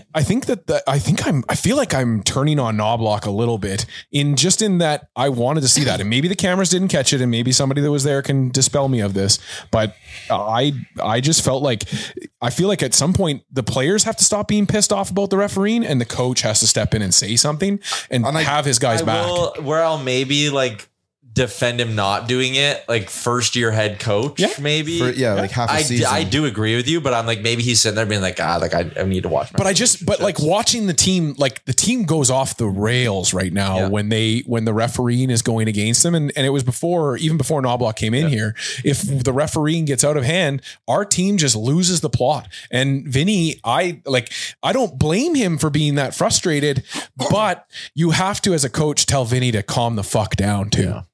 feel like I'm turning on Knobloch a little bit in that I wanted to see that, and maybe the cameras didn't catch it, and maybe somebody that was there can dispel me of this. But I just felt like I feel like at some point the players have to stop being pissed off about the refereeing, and the coach has to step in and say something and have his guys back. Where I'll maybe defend him not doing it, like first year head coach, maybe. Like half a season. I do agree with you, but I'm like, maybe he's sitting there being like, I need to watch. Like watching the team, like the team goes off the rails right now when the refereeing is going against them. And it was even before Knobloch came in here. If the refereeing gets out of hand, our team just loses the plot. And Vinny, I don't blame him for being that frustrated, but you have to, as a coach, tell Vinny to calm the fuck down too. Yeah.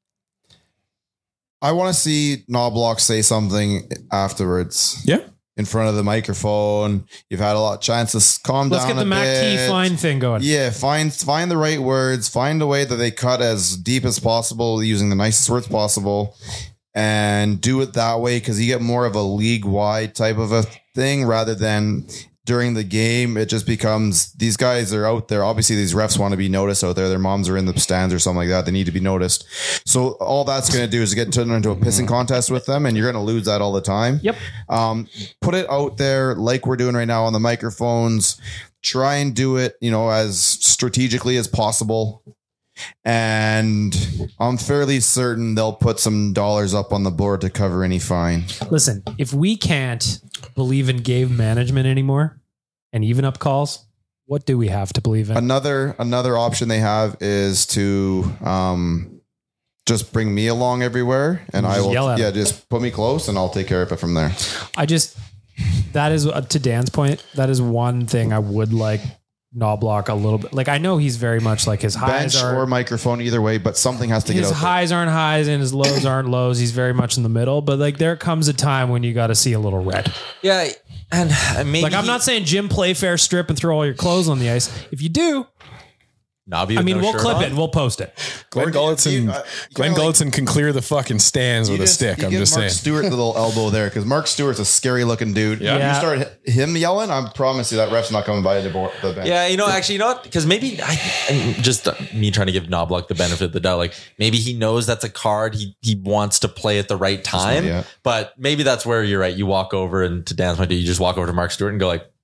I want to see Knobloch say something afterwards. Yeah. In front of the microphone. You've had a lot of chances. Calm down. Let's get the Mac Key fine thing going. Yeah. Find the right words. Find a way that they cut as deep as possible using the nicest words possible and do it that way. Cause you get more of a league wide type of a thing rather than during the game. It just becomes these guys are out there. Obviously these refs want to be noticed out there. Their moms are in the stands or something like that. They need to be noticed. So all that's going to do is get turned into a pissing contest with them. And you're going to lose that all the time. Yep. Put it out there like we're doing right now on the microphones. Try and do it, as strategically as possible. And I'm fairly certain they'll put some dollars up on the board to cover any fine. Listen, if we can't believe in game management anymore and even up calls, what do we have to believe in? Another option they have is to just bring me along everywhere, and I will just put me close and I'll take care of it from there. That is, to Dan's point, that is one thing I would like Knobloch a little bit. Like, I know he's very much like his highs bench or microphone, either way, but something has to get out. His highs aren't highs and his lows aren't lows. He's very much in the middle, but like there comes a time when you got to see a little red. Yeah. And maybe like, I'm not saying Jim Playfair strip and throw all your clothes on the ice. If you do, we'll clip it and we'll post it. Glenn Gulletson can clear the fucking stands with a stick. I'm just saying. Mark Stewart the little elbow there because Mark Stewart's a scary looking dude. Yeah. You start him yelling, I promise you that ref's not coming by the bench. Yeah, actually, you know what? Because maybe just me trying to give Knobloch the benefit of the doubt. Like maybe he knows that's a card he wants to play at the right time. But maybe that's where you're right. You walk over and to Dan's point, you just walk over to Mark Stewart and go like,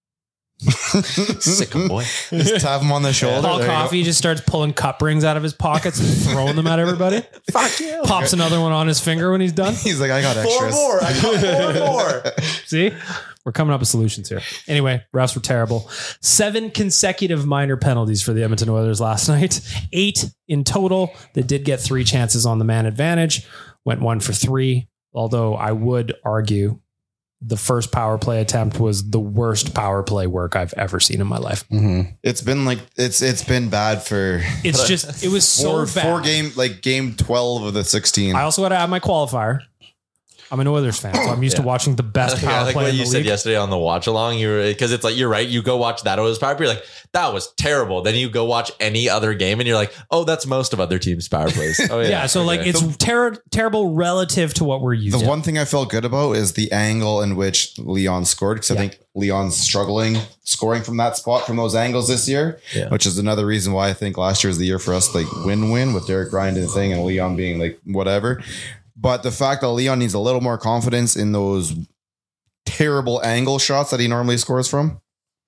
sick boy. Just tap him on the shoulder. Paul Coffey just starts pulling cup rings out of his pockets and throwing them at everybody. Fuck you. Pops another one on his finger when he's done. He's like, I got extras. 4 more. I got 4 more. See? We're coming up with solutions here. Anyway, refs were terrible. 7 consecutive minor penalties for the Edmonton Oilers last night. 8 in total. They did get 3 chances on the man advantage. Went 1 for 3. Although I would argue the first power play attempt was the worst power play work I've ever seen in my life. Mm-hmm. It's been like, it's been bad for, it was so bad. Game 12 of the 16. I also had to add my qualifier. I'm an Oilers fan, so I'm used to watching the best power play in the league. What you said yesterday on the watch along, because it's like, you're right. You go watch that Oilers power play, you're like, that was terrible. Then you go watch any other game and you're like, oh, that's most of other teams' power plays. Oh yeah. So like it's terrible relative to what we're used to. The one thing I felt good about is the angle in which Leon scored, because I think Leon's struggling scoring from that spot from those angles this year, which is another reason why I think last year was the year for us, like win-win with Derek Ryan and thing and Leon being like whatever. But the fact that Leon needs a little more confidence in those terrible angle shots that he normally scores from.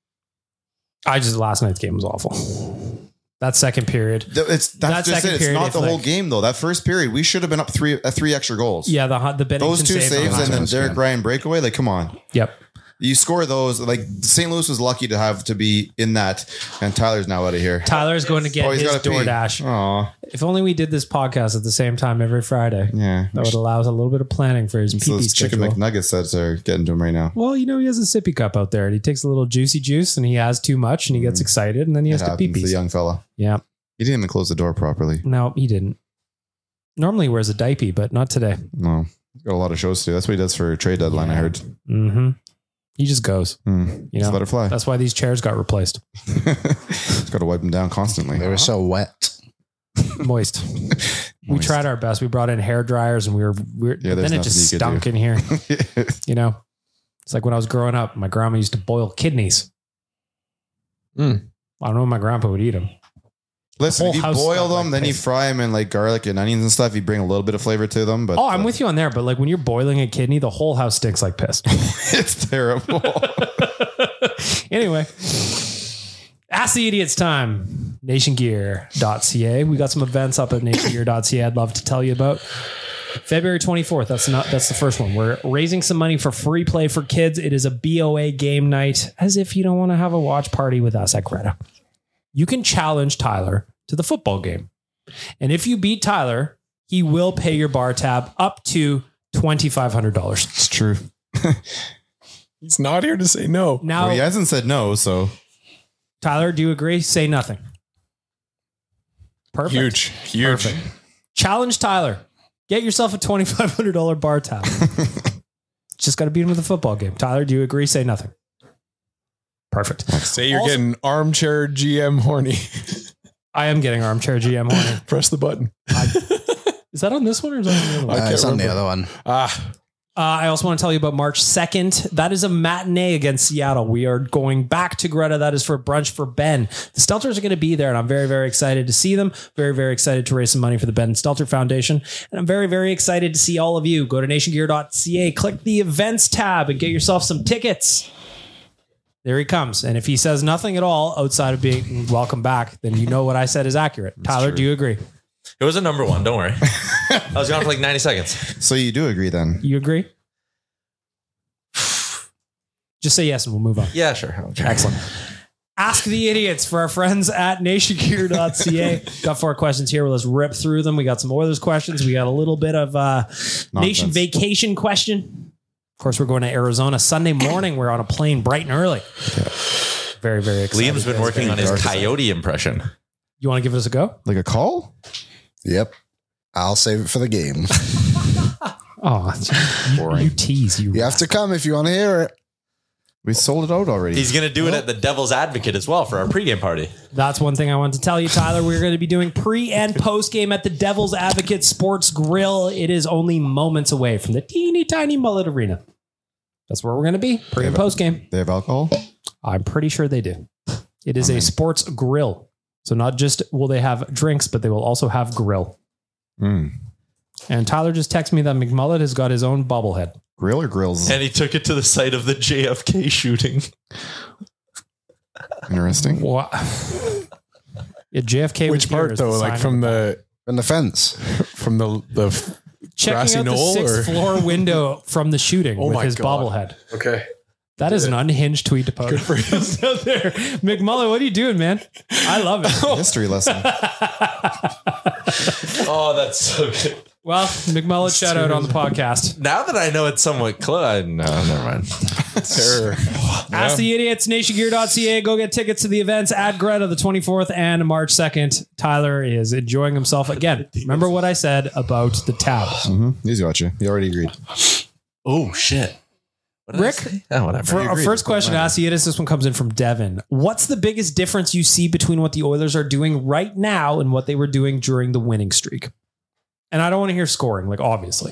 Last night's game was awful. That second period. It's not the whole game though. That first period, we should have been up 3 extra goals. Yeah. The Bennington those 2 saves and then Derek Ryan breakaway. Like, come on. Yep. You score those, like St. Louis was lucky to be in that, and Tyler's now out of here. Tyler's going to get his DoorDash. Aw. If only we did this podcast at the same time every Friday. Yeah. That would allow us a little bit of planning for his pee-pee those chicken schedule. McNuggets that are getting to him right now. Well, he has a sippy cup out there and he takes a little juicy juice and he has too much and he gets excited and then he has to pee-pee. The young fella. Yeah. He didn't even close the door properly. No, he didn't. Normally he wears a diaper, but not today. No. He's got a lot of shows to do. That's what he does for trade deadline, I heard. Mm-hmm. He just goes. Just let it fly. That's why these chairs got replaced. Just got to wipe them down constantly. They were so wet. Moist. We tried our best. We brought in hair dryers and we were then it just stunk in here. It's like when I was growing up, my grandma used to boil kidneys. I don't know if my grandpa would eat them. Listen, if you boil them, then you fry them in like garlic and onions and stuff. You bring a little bit of flavor to them. But I'm with you on there. But like when you're boiling a kidney, the whole house stinks like piss. It's terrible. Anyway, Ask the Idiots time. Nationgear.ca. We got some events up at nationgear.ca I'd love to tell you about. February 24th. That's the first one. We're raising some money for free play for kids. It is a BOA game night, as if you don't want to have a watch party with us at Greta. You can challenge Tyler to the football game. And if you beat Tyler, he will pay your bar tab up to $2,500. It's true. He's not here to say no. Now, Well, he hasn't said no, so Tyler, do you agree? Say nothing. Perfect. Huge. Perfect. Challenge Tyler. Get yourself a $2,500 bar tab. Just got to beat him with a football game. Tyler, do you agree? Say nothing. Perfect. Say you're getting armchair GM horny. I am getting armchair GM horny. Press the button. Is that on this one or is that on the other one? It's on the other one. I also want to tell you about March 2nd. That is a matinee against Seattle. We are going back to Greta. That is for brunch for Ben. The Stelters are going to be there, and I'm very, very excited to see them. Very, very excited to raise some money for the Ben Stelter Foundation. And I'm very, very excited to see all of you. Go to nationgear.ca, click the events tab, and get yourself some tickets. There he comes. And if he says nothing at all outside of being welcome back, then you know what I said is accurate. Tyler, do you agree? It was a number one. Don't worry. I was gone for like 90 seconds. so you do agree then? You agree? Just say yes and we'll move on. Yeah, sure. Excellent. Ask the Idiots for our friends at nationgear.ca. Got 4 questions here. Well, let's rip through them. We got some Oilers questions. We got a little bit of nation vacation question. Of course, we're going to Arizona Sunday morning. We're on a plane bright and early. Very, very excited. Liam's been working on his coyote impression. You want to give us a go? Like a call? Yep. I'll save it for the game. Oh, you tease. You have to come if you want to hear it. We sold it out already. He's going to do it at the Devil's Advocate as well for our pregame party. That's one thing I wanted to tell you, Tyler. We're going to be doing pre and post game at the Devil's Advocate Sports Grill. It is only moments away from the teeny tiny Mullet Arena. That's where we're going to be pre and post game. They have alcohol? I'm pretty sure they do. It is a sports grill. So not just will they have drinks, but they will also have grill. And Tyler just texted me that McMullet has got his own bobblehead. Grill or grills? And he took it to the site of the JFK shooting. Interesting. What? Yeah, JFK. Which part though? Like from the fence, from the checking out the 6th floor window from the shooting with his bobblehead. Okay. That is an unhinged tweet to post. Good for him. Out there. McMullen, what are you doing, man? I love it. History lesson. Oh, that's so good. Well, McMullen, shout out on the podcast. Now that I know it's somewhat close, no, never mind. Ask the Idiots, nationgear.ca. Go get tickets to the events at Greta the 24th and March 2nd. Tyler is enjoying himself again. Remember what I said about the tabs. He's got you. He already agreed. Oh, shit. Rick, whatever. For our first question to ask the Idiots, this one comes in from Devin. What's the biggest difference you see between what the Oilers are doing right now and what they were doing during the winning streak? And I don't want to hear scoring, like obviously.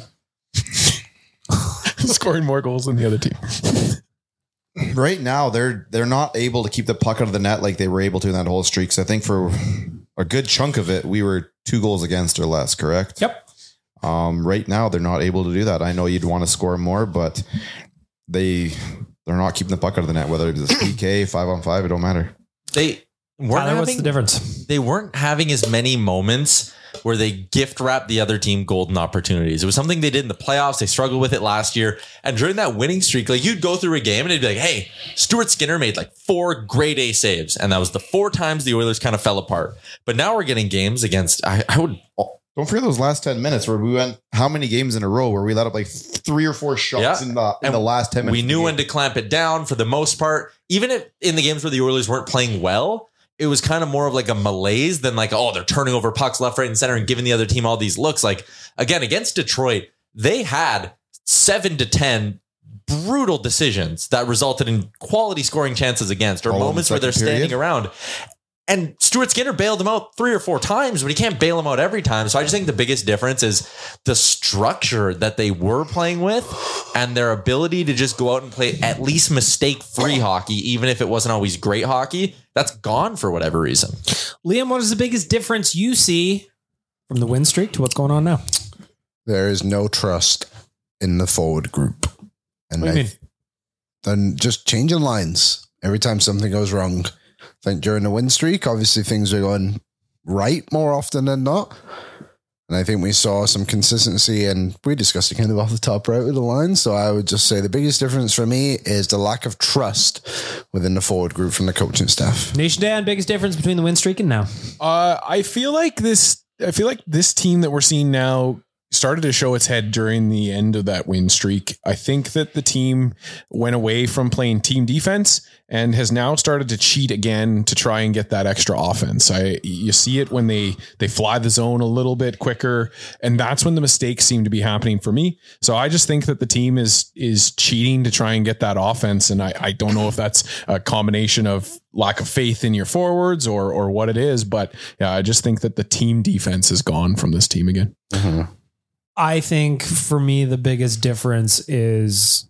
Scoring more goals than the other team. Right now, they're not able to keep the puck out of the net like they were able to in that whole streak. So I think for a good chunk of it, we were 2 goals against or less, correct? Yep. Right now, they're not able to do that. I know you'd want to score more, but they're not keeping the puck out of the net, whether it's PK, 5-on-5, it don't matter. They weren't Tyler, what's the difference? They weren't having as many moments where they gift wrap the other team golden opportunities. It was something they did in the playoffs. They struggled with it last year. And during that winning streak, like you'd go through a game and it'd be like, hey, Stuart Skinner made like 4 grade A saves. And that was the 4 times the Oilers kind of fell apart. But now we're getting games against, I would... Don't forget those last 10 minutes where we went how many games in a row where we let up like 3 or 4 shots in the last 10 minutes. We knew when to clamp it down for the most part. Even if in the games where the Oilers weren't playing well, it was kind of more of like a malaise than like, oh, they're turning over pucks left, right, and center and giving the other team all these looks. Like, again, against Detroit, they had 7 to 10 brutal decisions that resulted in quality scoring chances against, or moments where they're standing around. And Stuart Skinner bailed him out 3 or 4 times, but he can't bail him out every time. So I just think the biggest difference is the structure that they were playing with and their ability to just go out and play at least mistake-free hockey, even if it wasn't always great hockey. That's gone for whatever reason. Liam, what is the biggest difference you see from the win streak to what's going on now? There is no trust in the forward group. And what do you mean? Then just changing lines every time something goes wrong. I think during the win streak, obviously things were going right more often than not. And I think we saw some consistency, and we discussed it kind of off the top right with the line. So I would just say the biggest difference for me is the lack of trust within the forward group from the coaching staff. Nation Dan, biggest difference between the win streak and now? I feel like this team that we're seeing now started to show its head during the end of that win streak. I think that the team went away from playing team defense and has now started to cheat again to try and get that extra offense. You see it when they fly the zone a little bit quicker, and that's when the mistakes seem to be happening for me. So I just think that the team is cheating to try and get that offense, and I don't know if that's a combination of lack of faith in your forwards or what it is, but yeah, I just think that the team defense is gone from this team again. Mm-hmm. I think for me, the biggest difference is,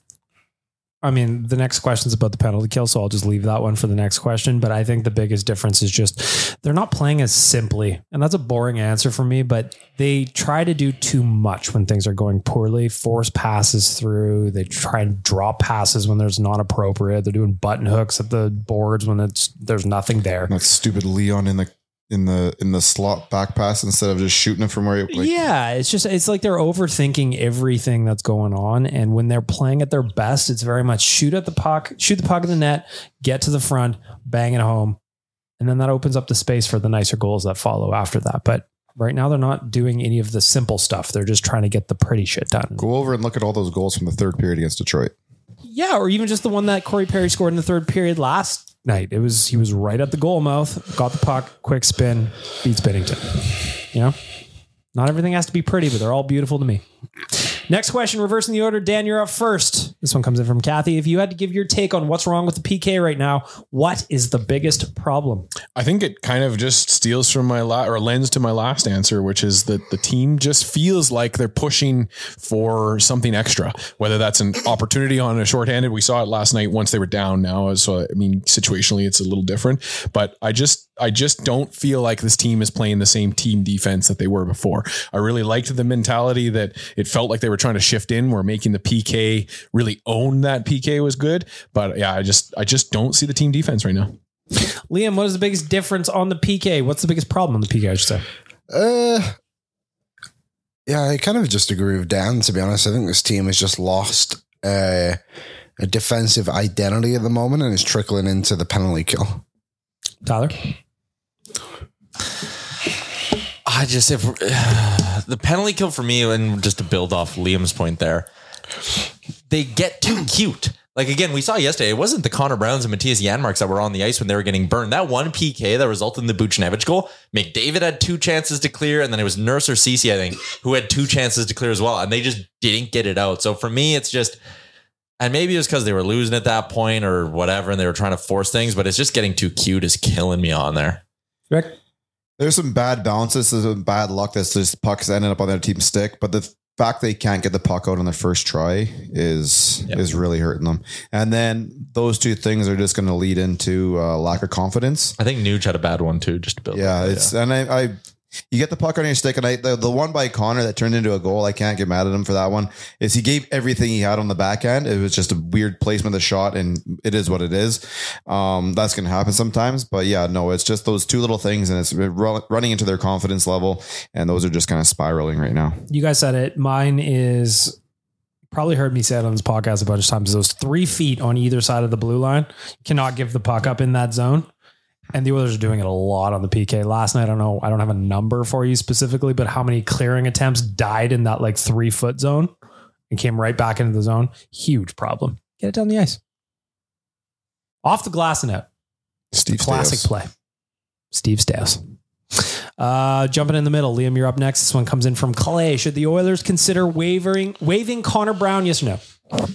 I mean, the next question is about the penalty kill, so I'll just leave that one for the next question. But I think the biggest difference is just they're not playing as simply. And that's a boring answer for me, but they try to do too much when things are going poorly, force passes through. They try and drop passes when there's not appropriate. They're doing button hooks at the boards when there's nothing there. That stupid Leon in the slot back pass instead of just shooting it from where you yeah, it's like they're overthinking everything that's going on. And when they're playing at their best, it's very much shoot the puck in the net, get to the front, bang it home. And then that opens up the space for the nicer goals that follow after that. But right now they're not doing any of the simple stuff. They're just trying to get the pretty shit done. Go over and look at all those goals from the third period against Detroit. Yeah. Or even just the one that Corey Perry scored in the third period last night. He was right at the goal mouth, got the puck, quick spin, beats Binnington. You know, not everything has to be pretty, but they're all beautiful to me. Next question, reversing the order. Dan, you're up first. This one comes in from Kathy. If you had to give your take on what's wrong with the PK right now, what is the biggest problem? I think it kind of just steals from my lends to my last answer, which is that the team just feels like they're pushing for something extra, whether that's an opportunity on a shorthanded. We saw it last night once they were down now. So, I mean, situationally it's a little different, but I just don't feel like this team is playing the same team defense that they were before. I really liked the mentality that it felt like they were trying to shift in, where making the PK really own that PK was good. But yeah, I just don't see the team defense right now. Liam, what is the biggest difference on the PK? What's the biggest problem on the PK, I should say? Yeah, I kind of just agree with Dan, to be honest. I think this team has just lost a defensive identity at the moment, and it's trickling into the penalty kill. Tyler? The penalty kill for me, and just to build off Liam's point there, they get too cute. Like, again, we saw yesterday, it wasn't the Connor Browns and Matthias Janmarks that were on the ice when they were getting burned. That one PK that resulted in the Buchnevich goal, McDavid had 2 chances to clear, and then it was Nurse or Ceci, I think, who had 2 chances to clear as well, and they just didn't get it out. So for me, it's just, and maybe it was because they were losing at that point or whatever, and they were trying to force things, but it's just getting too cute is killing me on there. Rick? There's some bad bounces, there's some bad luck that's just pucks ended up on their team stick, but the fact they can't get the puck out on their first try is really hurting them. And then those two things are just going to lead into lack of confidence. I think Nuge had a bad one too, just to build. Yeah, and I you get the puck on your stick, and the one by Connor that turned into a goal, I can't get mad at him for that one, is he gave everything he had on the back end. It was just a weird placement of the shot, and it is what it is. That's going to happen sometimes, but yeah, no, it's just those two little things, and it's running into their confidence level, and those are just kind of spiraling right now. You guys said it. Mine is, probably heard me say it on this podcast a bunch of times, those 3 feet on either side of the blue line. You cannot give the puck up in that zone. And the Oilers are doing it a lot on the PK. Last night, I don't have a number for you specifically, but how many clearing attempts died in that like 3 foot zone and came right back into the zone? Huge problem. Get it down the ice. Off the glass and out. Steve Classic Stais. play. Steve Stais. Jumping in the middle. Liam, you're up next. This one comes in from Clay. Should the Oilers consider waiving Connor Brown? Yes or no?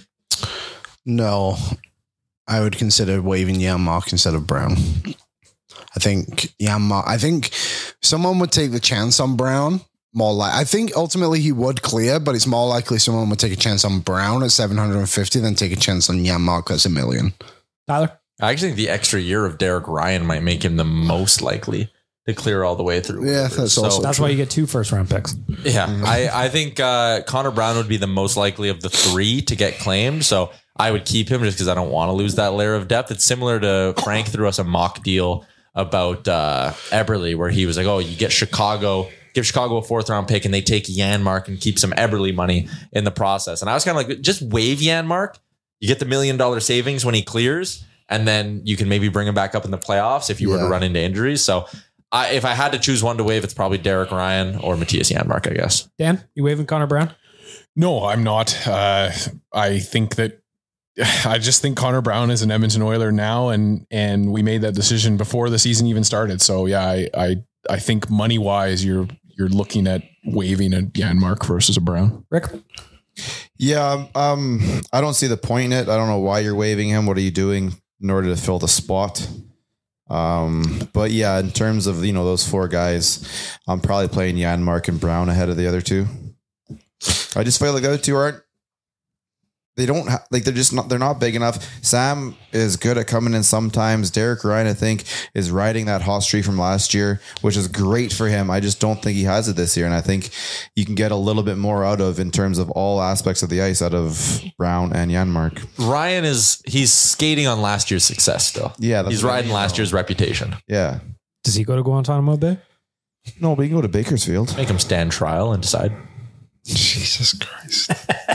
No. I would consider waiving Janmark instead of Brown. I think someone would take the chance on Brown. I think ultimately he would clear, but it's more likely someone would take a chance on Brown at 750 than take a chance on Janmark at $1 million. Tyler? I actually think the extra year of Derek Ryan might make him the most likely to clear all the way through. Yeah, waivers. that's also That's why you get 2 first-round picks. Yeah, I think Connor Brown would be the most likely of the 3 to get claimed. So I would keep him just because I don't want to lose that layer of depth. It's similar to Frank threw us a mock deal about Eberle, where he was like, oh, you get Chicago, give Chicago a 4th-round pick, and they take Janmark and keep some Eberle money in the process. And I was kind of like, just waive Janmark. You get the $1 million savings when he clears, and then you can maybe bring him back up in the playoffs if you were to run into injuries. So if I had to choose one to waive, it's probably Derek Ryan or Matthias Janmark, I guess. Dan, you waiving Connor Brown? No, I'm not. I think that I just think Connor Brown is an Edmonton Oiler now, and we made that decision before the season even started. So yeah, I think money wise, you're looking at waiving a Janmark versus a Brown. Rick? Yeah, I don't see the point in it. I don't know why you're waiving him. What are you doing in order to fill the spot? But yeah, in terms of, those 4 guys, I'm probably playing Janmark and Brown ahead of the other 2. I just feel like the other 2 they're not big enough. Sam is good at coming in sometimes. Derek Ryan, I think, is riding that hot streak from last year, which is great for him. I just don't think he has it this year. And I think you can get a little bit more out of, in terms of all aspects of the ice, out of Brown and Janmark. Ryan he's skating on last year's success still. Yeah. He's riding last year's reputation. Yeah. Does he go to Guantanamo Bay? No, but you can go to Bakersfield. Make him stand trial and decide. Jesus Christ.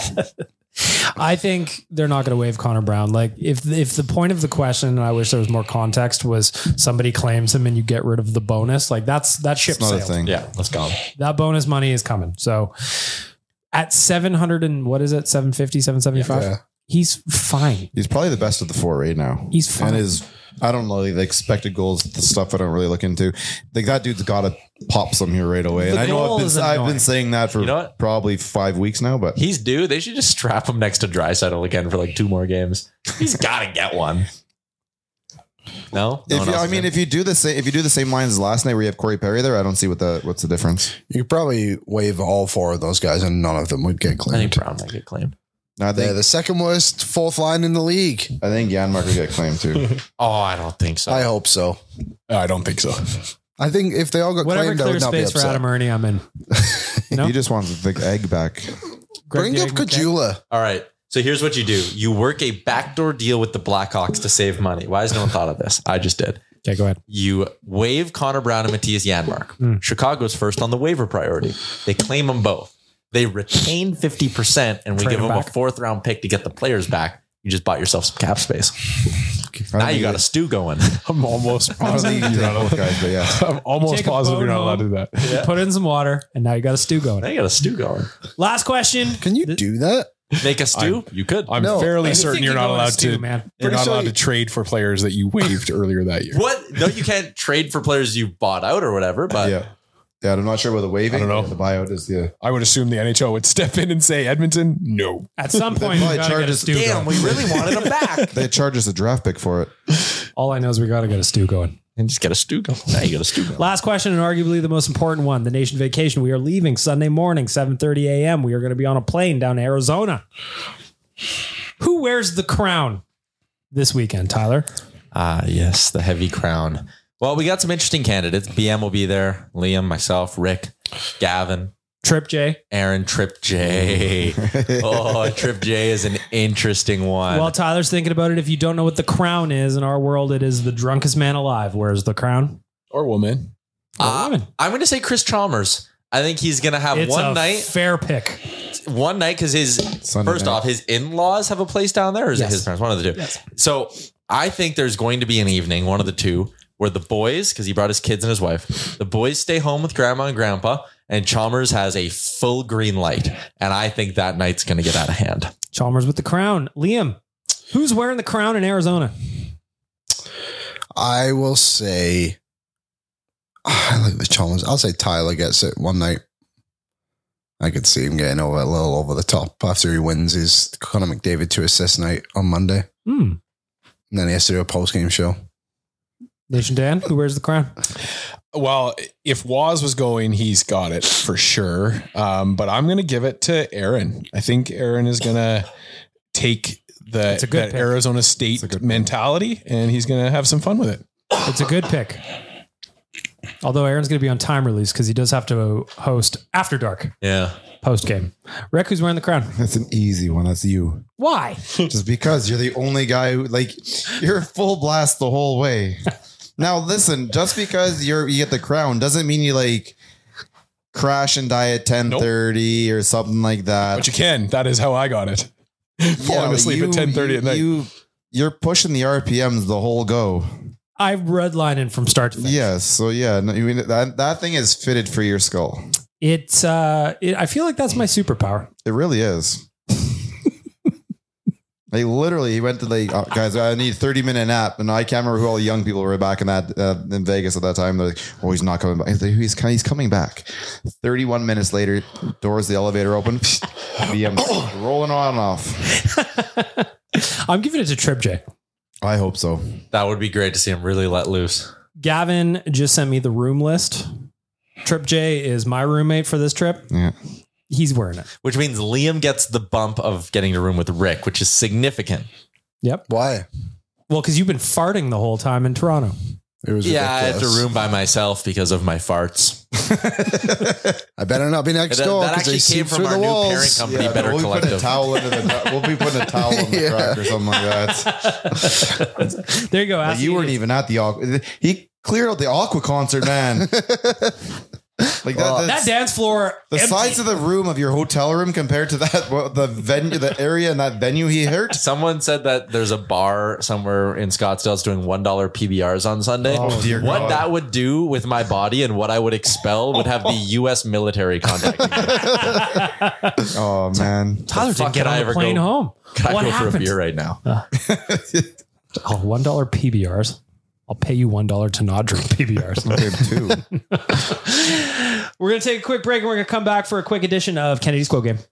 I think they're not going to waive Connor Brown. Like if the point of the question, and I wish there was more context, was somebody claims him and you get rid of the bonus, like that ship Not a sailed. thing. Yeah, let's go. That bonus money is coming. So at 700 and what is it? 750, 775. Yeah. He's fine. He's probably the best of the 4 right now. He's fine. And I don't know, the expected goals, the stuff I don't really look into. Like, that dude's got to pop some here right away. And I know I've been saying that for probably 5 weeks now, but he's due. They should just strap him next to Draisaitl again for like 2 more games. He's got to get one. No, if you do the same lines as last night where you have Corey Perry there, I don't see what's the difference. You could probably waive all 4 of those guys and none of them would get claimed. I think Brown might get claimed. They're the second worst 4th line in the league. I think Janmark will get claimed too. Oh, I don't think so. I hope so. I don't think so. I think if they all got whatever claimed, I would clear not be space for upset. Adam Ernie, I'm in. He just wants the egg back. Bring up Kajula. All right. So here's what you do. You work a backdoor deal with the Blackhawks to save money. Why has no one thought of this? I just did. Okay, go ahead. You waive Connor Brown and Matthias Janmark. Chicago's first on the waiver priority. They claim them both. They retain 50% and we Trade give them them back. a 4th-round pick to get the players back. You just bought yourself some cap space. Now you got a stew going. I'm almost positive you're not both guys, but yeah. I'm almost Take a positive you're not boat allowed to do that. You put in some water, and now you got a stew Now going. you got a stew going. Last question. Can you do that? Make a stew? You could. I'm No, fairly I certain think you're you not go with allowed stew, to. man. You're not Pretty allowed sure to trade for players that you waived earlier that year. What? No, you can't trade for players you bought out or whatever, but Yeah. Yeah, I'm not sure what the waiving. I don't know. The buyout is the. I would assume the NHL would step in and say, Edmonton, no. At some point, we probably got to get a charges- stew damn, going. we really wanted him back. They charge us a draft pick for it. All I know is we got to get a stew going. And just get a stew going. Now you got a stew going. Last question, and arguably the most important one. The Nation Vacation. We are leaving Sunday morning, 7:30 a.m. We are going to be on a plane down to Arizona. Who wears the crown this weekend, Tyler? Yes, the heavy crown. Well, we got some interesting candidates. BM will be there. Liam, myself, Rick, Gavin, Trip J. Aaron, Trip J. Oh, Trip J is an interesting one. Well, Tyler's thinking about it. If you don't know what the crown is, in our world, it is the drunkest man alive. Wears the crown? Or woman. I'm going to say Chris Chalmers. I think he's going to have It's one a night. fair pick. One night because Sunday first night. off, his in-laws have a place down there, or is Yes. it his parents? One of the two. Yes. So I think there's going to be an evening, one of the two, where the boys, because he brought his kids and his wife, the boys stay home with grandma and grandpa, and Chalmers has a full green light. And I think that night's going to get out of hand. Chalmers with the crown. Liam, who's wearing the crown in Arizona? I will say, I like the Chalmers. I'll say Tyler gets it one night. I could see him getting a little over the top after he wins his Connor McDavid 2 assist night on Monday. And then he has to do a post-game show. Nation Dan, who wears the crown? Well, if Waz was going, he's got it for sure. But I'm going to give it to Aaron. I think Aaron is going to take That's a good that pick. Arizona State mentality, and he's going to have some fun with it. It's a good pick. Although Aaron's going to be on time release because he does have to host After Dark. Yeah. Post game. Rick, who's wearing the crown? That's an easy one. That's you. Why? Just because you're the only guy who, like, you're full blast the whole way. Now, listen, just because you get the crown doesn't mean you like crash and die at 10:30 or something like that. But you can. That is how I got it. Falling asleep at 10:30 at night. You're pushing the RPMs the whole go. I'm redlining from start to finish. Yes. So yeah, no, that thing is fitted for your skull. It's I feel like that's my superpower. It really is. Like literally, he went to guys, I need 30-minute nap, and I can't remember who all the young people were back in Vegas at that time. They're like, oh, he's not coming back. He's coming back. 31 minutes later, doors, the elevator open, BM rolling on and off. I'm giving it to Trip J. I hope so. That would be great to see him really let loose. Gavin just sent me the room list. Trip J is my roommate for this trip. Yeah. He's wearing it. Which means Liam gets the bump of getting to room with Rick, which is significant. Yep. Why? Well, because you've been farting the whole time in Toronto. It was I had to ridiculous. room by myself because of my farts. I better not be next door That because they actually seep came from through our the new walls. parent company, Yeah, Better we'll be putting a Collective. towel we'll be putting a towel on the Yeah. crack or something like that. There you go. Like, you weren't even at the Aqua. He cleared out the Aqua concert, man. Like that dance floor. the empty. size of the room of your hotel room compared to the venue, the area in that venue he hurt. Someone said that there's a bar somewhere in Scottsdale that's doing $1 PBRs on Sunday. Oh, dear what God. that would do with my body and what I would expel would have the U.S. military contacting me. Oh man, Tyler fuck didn't get can I on the ever plane go- home. Can What I go for a happened? beer right now? $1 PBRs. I'll pay you $1 to not drink PBRs. okay, too. We're going to take a quick break and we're going to come back for a quick edition of Kennedy's Quote Game.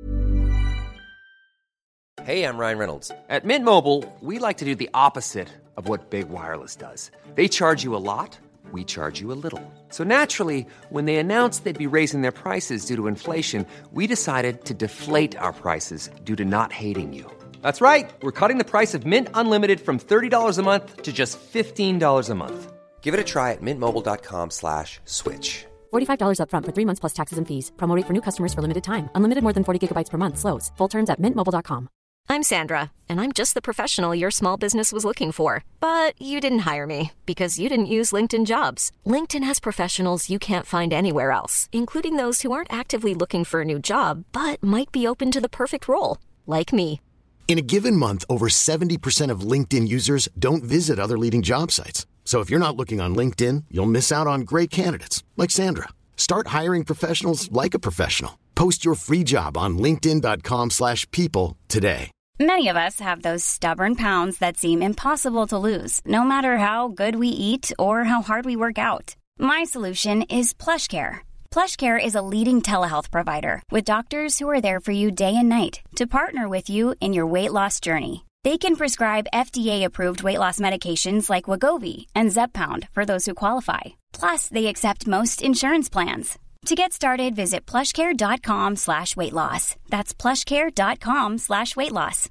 Hey, I'm Ryan Reynolds. At Mint Mobile, we like to do the opposite of what Big Wireless does. They charge you a lot, we charge you a little. So naturally, when they announced they'd be raising their prices due to inflation, we decided to deflate our prices due to not hating you. That's right. We're cutting the price of Mint Unlimited from $30 a month to just $15 a month. Give it a try at mintmobile.com/switch. $45 upfront for 3 months plus taxes and fees. Promo rate for new customers for limited time. Unlimited more than 40 gigabytes per month. Slows full terms at mintmobile.com. I'm Sandra, and I'm just the professional your small business was looking for. But you didn't hire me because you didn't use LinkedIn Jobs. LinkedIn has professionals you can't find anywhere else, including those who aren't actively looking for a new job, but might be open to the perfect role, like me. In a given month, over 70% of LinkedIn users don't visit other leading job sites. So if you're not looking on LinkedIn, you'll miss out on great candidates like Sandra. Start hiring professionals like a professional. Post your free job on linkedin.com/people today. Many of us have those stubborn pounds that seem impossible to lose, no matter how good we eat or how hard we work out. My solution is PlushCare. PlushCare is a leading telehealth provider with doctors who are there for you day and night to partner with you in your weight loss journey. They can prescribe FDA-approved weight loss medications like Wegovy and Zepbound for those who qualify. Plus, they accept most insurance plans. To get started, visit plushcare.com/weight loss. That's plushcare.com/weight loss.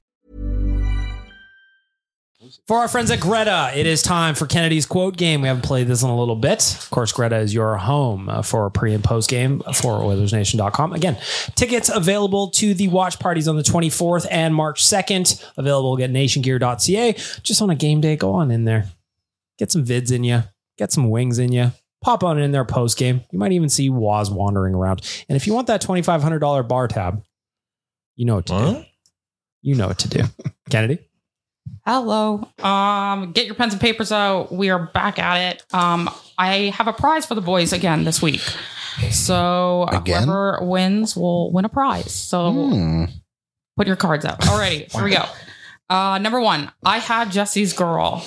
For our friends at Greta, it is time for Kennedy's Quote Game. We haven't played this in a little bit. Of course, Greta is your home for pre and post game for OilersNation.com. Again, tickets available to the watch parties on the 24th and March 2nd. Available at nationgear.ca. Just on a game day, go on in there. Get some vids in you. Get some wings in you. Pop on in there post game. You might even see Waz wandering around. And if you want that $2,500 bar tab, you know what to do. You know what to do. Kennedy? Hello. Get your pens and papers out. We are back at it. I have a prize for the boys again this week. So whoever wins will win a prize. So put your cards out. Alrighty, here we go. Number 1, I had Jesse's girl.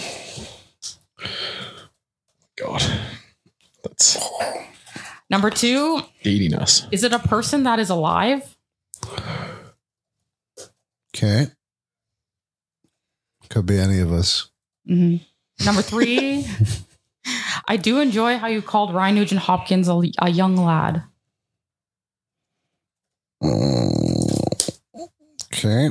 God. That's Number 2, dating us. is it a person that is alive? Okay. Could be any of us. Mm-hmm. Number 3, I do enjoy how you called Ryan Nugent Hopkins a young lad. Okay.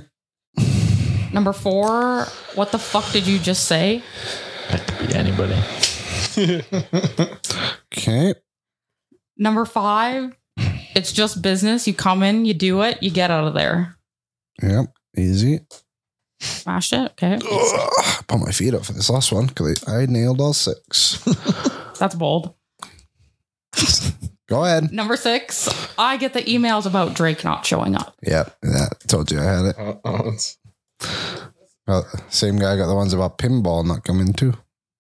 Number 4, what the fuck did you just say? That could be anybody. Okay. Number 5, it's just business. You come in, you do it, you get out of there. Yep. Easy. Smashed it. Okay. Ugh, put my feet up for this last one because I nailed all 6. That's bold. Go ahead. Number 6, I get the emails about Drake not showing up. Yep. Yeah. Told you I had it. Well, same guy got the ones about pinball not coming too.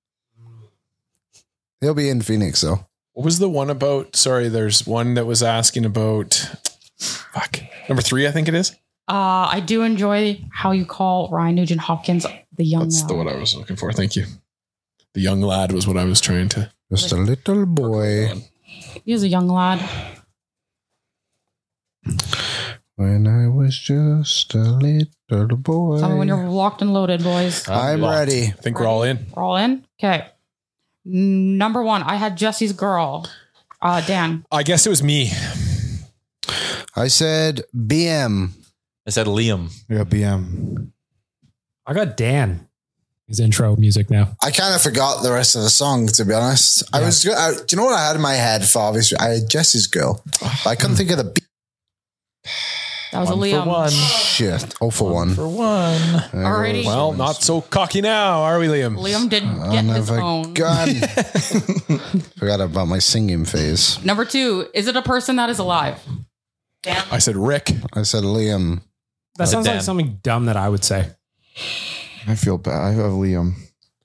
He'll be in Phoenix though. What was the one about? Sorry, there's one that was asking about. Number 3, I think it is. I do enjoy how you call Ryan Nugent Hopkins the young That's lad. the one I was looking for. Thank you. The young lad was what I was trying to. Just a little boy. He's a young lad. When I was just a little boy. Tell me when you're locked and loaded, boys. I'm ready. I think we're all in. We're all in? Okay. Number 1, I had Jesse's girl. Dan. I guess it was me. I said BM. I said Liam. Yeah, BM. I got Dan. His intro music now. I kind of forgot the rest of the song, to be honest. Yeah. Do you know what I had in my head for obviously? I had Jesse's girl. But I couldn't think of the beat. That was a Liam. 1. Shit. 0 for 1. For 1. Alrighty. Well, not so cocky now, are we, Liam? Liam did get his own. Gun. Forgot about my singing phase. Number 2, is it a person that is alive? Dan. I said Rick. I said Liam. That sounds Dan. like something dumb that I would say. I feel bad. I have Liam.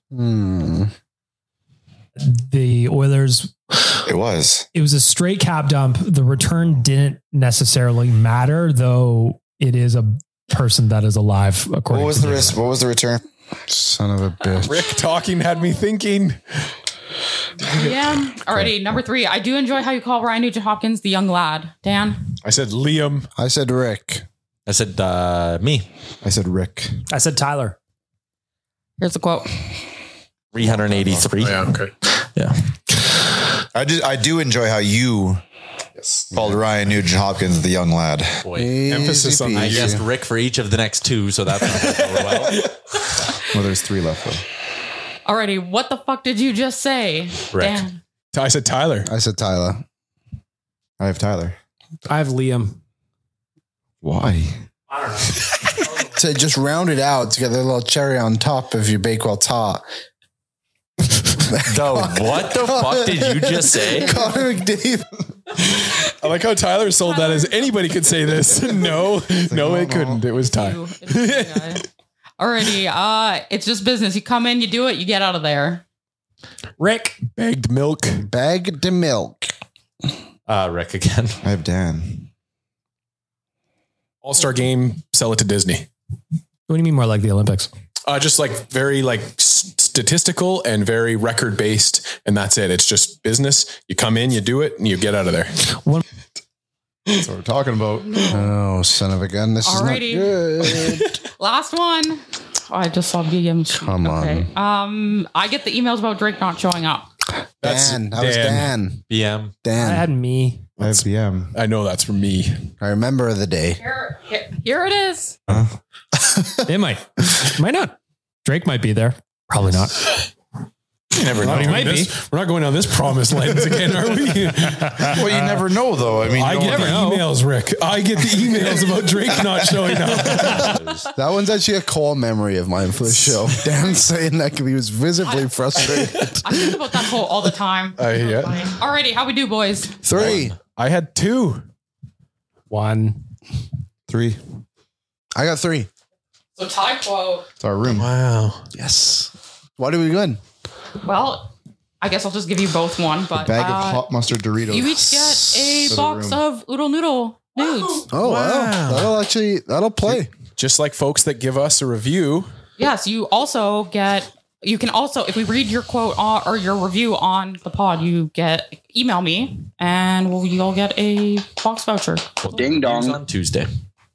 The Oilers, It was. it was a straight cap dump. The return didn't necessarily matter, though it is a person that is alive. According What was to the risk? What was the return? Son of a bitch. Rick talking had me thinking. Yeah. Alrighty. Number 3, I do enjoy how you call Ryan Nugent Hopkins the young lad. Dan. I said Liam. I said Rick. I said me. I said Rick. I said Tyler. Here's the quote. 383. Oh, yeah, okay. Yeah. I do enjoy how you called Ryan Nugent Hopkins the young lad. Boy. Emphasis on the I you. guessed Rick for each of the next 2, so that's not going well. Well, there's 3 left though. Alrighty. What the fuck did you just say? Rick. Dan. I said Tyler. I said Tyler. I have Tyler. I have Liam. Why? To just round it out to get a little cherry on top of your Bakewell tart. What the fuck did you just say? Connor McDavid. I like how Tyler sold that as anybody could say this. No, it couldn't. It was Ty. Alrighty. It's just business. You come in, you do it, you get out of there. Rick. Bagged milk. Bagged milk. Rick again. I have Dan. All-Star game, sell it to Disney. What do you mean more like the Olympics? Just like very like statistical and very record based. And that's it. It's just business. You come in, you do it, and you get out of there. That's what we're talking about. Oh, son of a gun. This Alrighty. is not good. Last one. Oh, I just saw BM. Come on. I get the emails about Drake not showing up. That's Dan. That was Dan. BM. Dan. I had me. I have BM. I know that's from me. I remember the day. Here it is. It might not. Drake might be there. Probably not. You never know. He might be. We're not going down this promised lands again, are we? Well, you never know, though. I mean, I get the emails, Rick. I get the emails about Drake not showing up. That one's actually a core memory of mine for the show. Dan saying that he was visibly frustrated. I think about that quote all the time. Yeah. Alrighty, how we do, boys? 3. I had 2. 1. 3. I got 3. So tie quote. It's our room. Wow. Yes. What are we good? Well, I guess I'll just give you both one, but Bag of hot mustard Doritos. you each get a For the box room. of Oodle Noodle nudes. Oh, wow. That'll play. Just like folks that give us a review. Yes, you can also, if we read your quote or your review on the pod, email me and you'll get a box voucher. Ding dong. On Tuesday.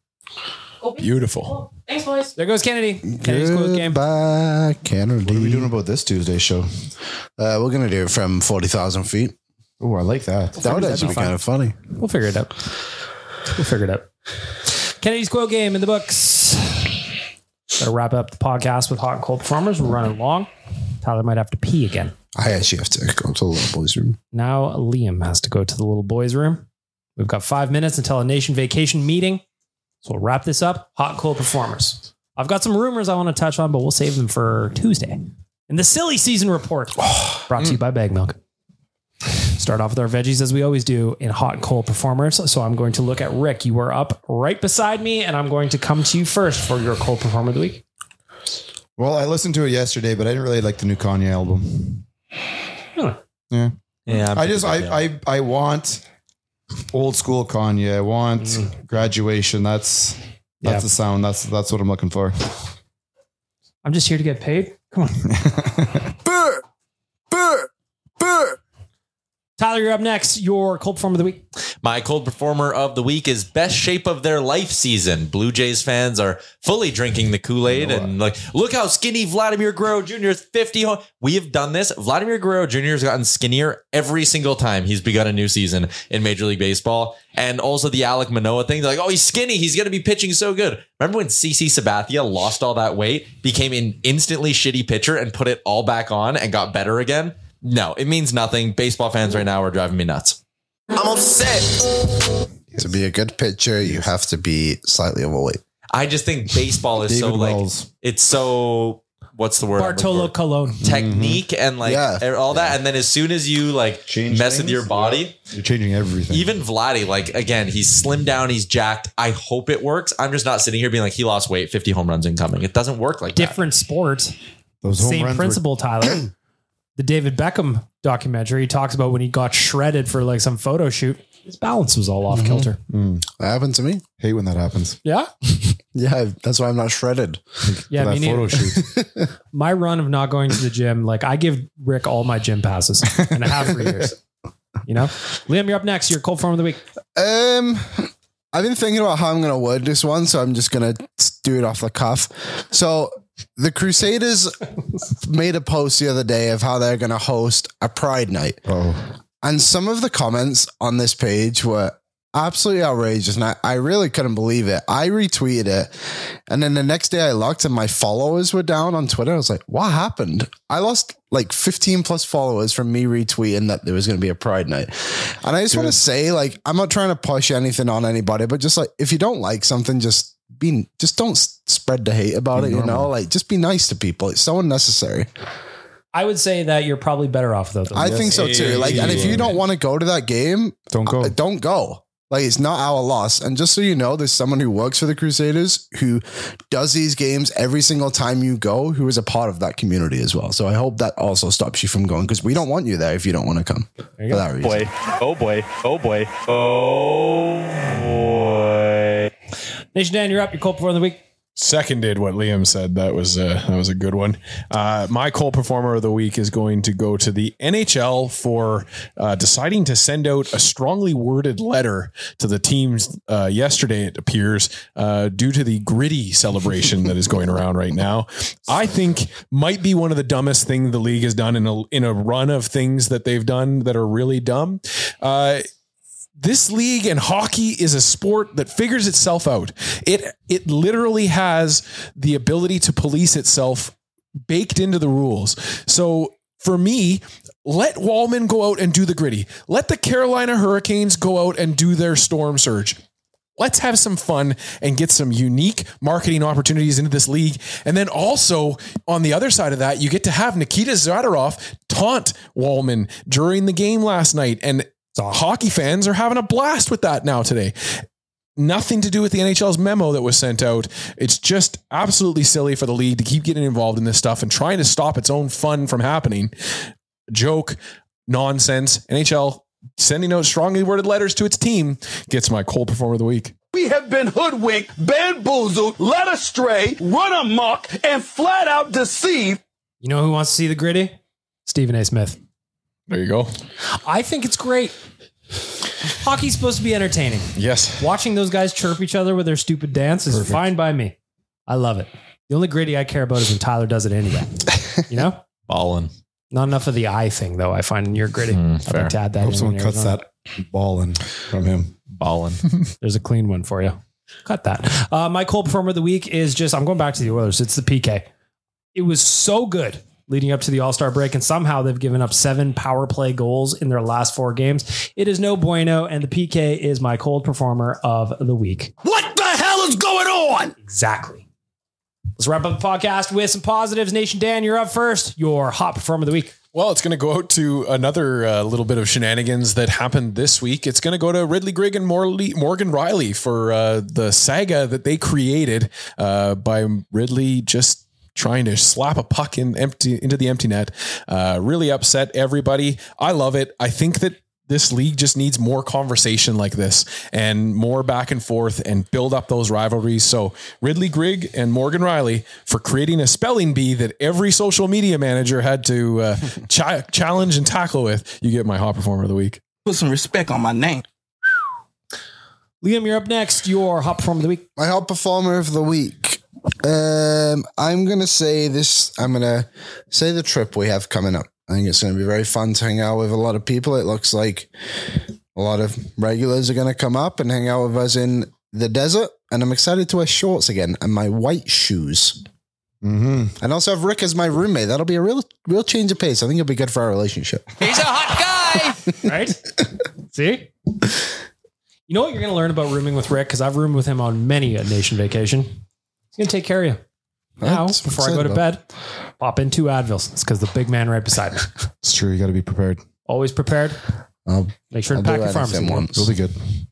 Beautiful. Thanks, boys. There goes Kennedy. Kennedy's quote game. Goodbye, Kennedy. What are we doing about this Tuesday show? We're going to do it from 40,000 feet. Oh, I like that. That would actually be kind of funny. We'll figure it out. Kennedy's quote game in the books. Gotta wrap up the podcast with hot and cold performers. We're running long. Tyler might have to pee again. I actually have to go to the little boys' room. Now Liam has to go to the little boys' room. We've got 5 minutes until a nation vacation meeting. So we'll wrap this up. Hot and cold performers. I've got some rumors I want to touch on, but we'll save them for Tuesday. In the silly season report, brought to you by Bag Milk. Start off with our veggies as we always do in hot and cold performers. So I'm going to look at Rick. You are up right beside me, and I'm going to come to you first for your cold performer of the week. Well, I listened to it yesterday, but I didn't really like the new Kanye album. Really? Yeah. Yeah. I want old school Kanye. I want Graduation. That's the sound. That's what I'm looking for. I'm just here to get paid. Come on. Tyler, you're up next. Your cold performer of the week. My cold performer of the week is best shape of their life season. Blue Jays fans are fully drinking the Kool-Aid and like, look how skinny Vladimir Guerrero Jr. is 50. We have done this. Vladimir Guerrero Jr. has gotten skinnier every single time he's begun a new season in Major League Baseball. And also the Alek Manoah thing. They're like, oh, he's skinny. He's going to be pitching so good. Remember when CC Sabathia lost all that weight, became an instantly shitty pitcher and put it all back on and got better again? No, it means nothing. Baseball fans right now are driving me nuts. I'm upset. To be a good pitcher, you have to be slightly overweight. I just think baseball is David so Wells. like, it's so, what's the word? Bartolo Colon. Technique and like all that. And then as soon as you like Change mess with things? your body, You're changing everything. even Vladdy, like again, he's slimmed down, he's jacked. I hope it works. I'm just not sitting here being like, he lost weight, 50 home runs incoming. It doesn't work like Different sport. Those home Same runs principle, Tyler. The David Beckham documentary talks about when he got shredded for like some photo shoot. His balance was all off kilter. That happened to me. Hate when that happens. Yeah. Yeah, that's why I'm not shredded. Yeah, For me that photo neither. shoot. My run of not going to the gym, like I give Rick all my gym passes and I have for years. You know, Liam, you're up next. Your cold form of the week. I've been thinking about how I'm going to word this one, so I'm just going to do it off the cuff. So the Crusaders made a post the other day of how they're going to host a Pride Night. Oh. And some of the comments on this page were absolutely outrageous. And I really couldn't believe it. I retweeted it. And then the next day I looked and my followers were down on Twitter. I was like, what happened? I lost like 15 plus followers from me retweeting that there was going to be a Pride Night. And I just want to say, like, I'm not trying to push anything on anybody, but just like, if you don't like something, just don't spread the hate about it, you know, like just be nice to people. It's so unnecessary. I would say that you're probably better off though. I think so too. Like, and if you don't want to go to that game, Don't go. Don't go. Like, it's not our loss. And just so you know, there's someone who works for the Crusaders who does these games every single time you go, who is a part of that community as well. So I hope that also stops you from going, because we don't want you there if you don't want to come. For that reason. Boy. Oh boy. Oh boy. Oh boy. Nation Dan, you're up. Your cold performer of the week. Seconded what Liam said. That was a good one. My cold performer of the week is going to go to the NHL for deciding to send out a strongly worded letter to the teams yesterday, it appears, due to the gritty celebration that is going around right now. I think might be one of the dumbest things the league has done in a run of things that they've done that are really dumb. This league and hockey is a sport that figures itself out. It literally has the ability to police itself baked into the rules. So for me, let Walman go out and do the gritty. Let the Carolina Hurricanes go out and do their storm surge. Let's have some fun and get some unique marketing opportunities into this league. And then also on the other side of that, you get to have Nikita Zadorov taunt Walman during the game last night. And hockey fans are having a blast with that now today. Nothing to do with the NHL's memo that was sent out. It's just absolutely silly for the league to keep getting involved in this stuff and trying to stop its own fun from happening. Joke, nonsense. NHL sending out strongly worded letters to its team gets my cold performer of the week. We have been hoodwinked, bamboozled, led astray, run amok, and flat out deceived. You know who wants to see the gritty? Stephen A. Smith. There you go. I think it's great. Hockey's supposed to be entertaining. Yes. Watching those guys chirp each other with their stupid dance is fine by me. I love it. The only gritty I care about is when Tyler does it anyway. You know? Ballin'. Not enough of the eye thing, though, I find in your gritty. I'd like to add that I hope in someone there. cuts that ballin' from him. Ballin'. There's a clean one for you. Cut that. My cold performer of the week is I'm going back to the Oilers. It's the PK. It was so good leading up to the All-Star break, and somehow they've given up 7 power play goals in their last 4 games. It is no bueno, and the PK is my cold performer of the week. What the hell is going on? Exactly. Let's wrap up the podcast with some positives. Nation Dan, you're up first. Your hot performer of the week. Well, it's going to go out to another little bit of shenanigans that happened this week. It's going to go to Ridley Grigg and Morgan Riley for the saga that they created by Ridley just trying to slap a puck into the empty net. Really upset everybody. I love it. I think that this league just needs more conversation like this and more back and forth and build up those rivalries. So Ridley Grigg and Morgan Riley for creating a spelling bee that every social media manager had to challenge and tackle with. You get my hot performer of the week. Put some respect on my name. Liam, you're up next. Your hot performer of the week. My hot performer of the week. I'm going to say this. I'm going to say the trip we have coming up. I think it's going to be very fun to hang out with a lot of people. It looks like a lot of regulars are going to come up and hang out with us in the desert. And I'm excited to wear shorts again and my white shoes. Mm-hmm. And also have Rick as my roommate. That'll be a real change of pace. I think it'll be good for our relationship. He's a hot guy. Right? See? You know what you're going to learn about rooming with Rick? Because I've roomed with him on many a nation vacation. He's going to take care of you. Now, before I go to bed, pop in 2 Advils. It's because the big man right beside me. It's true. You got to be prepared. Always prepared. Make sure to pack your pharmacy. It'll be good.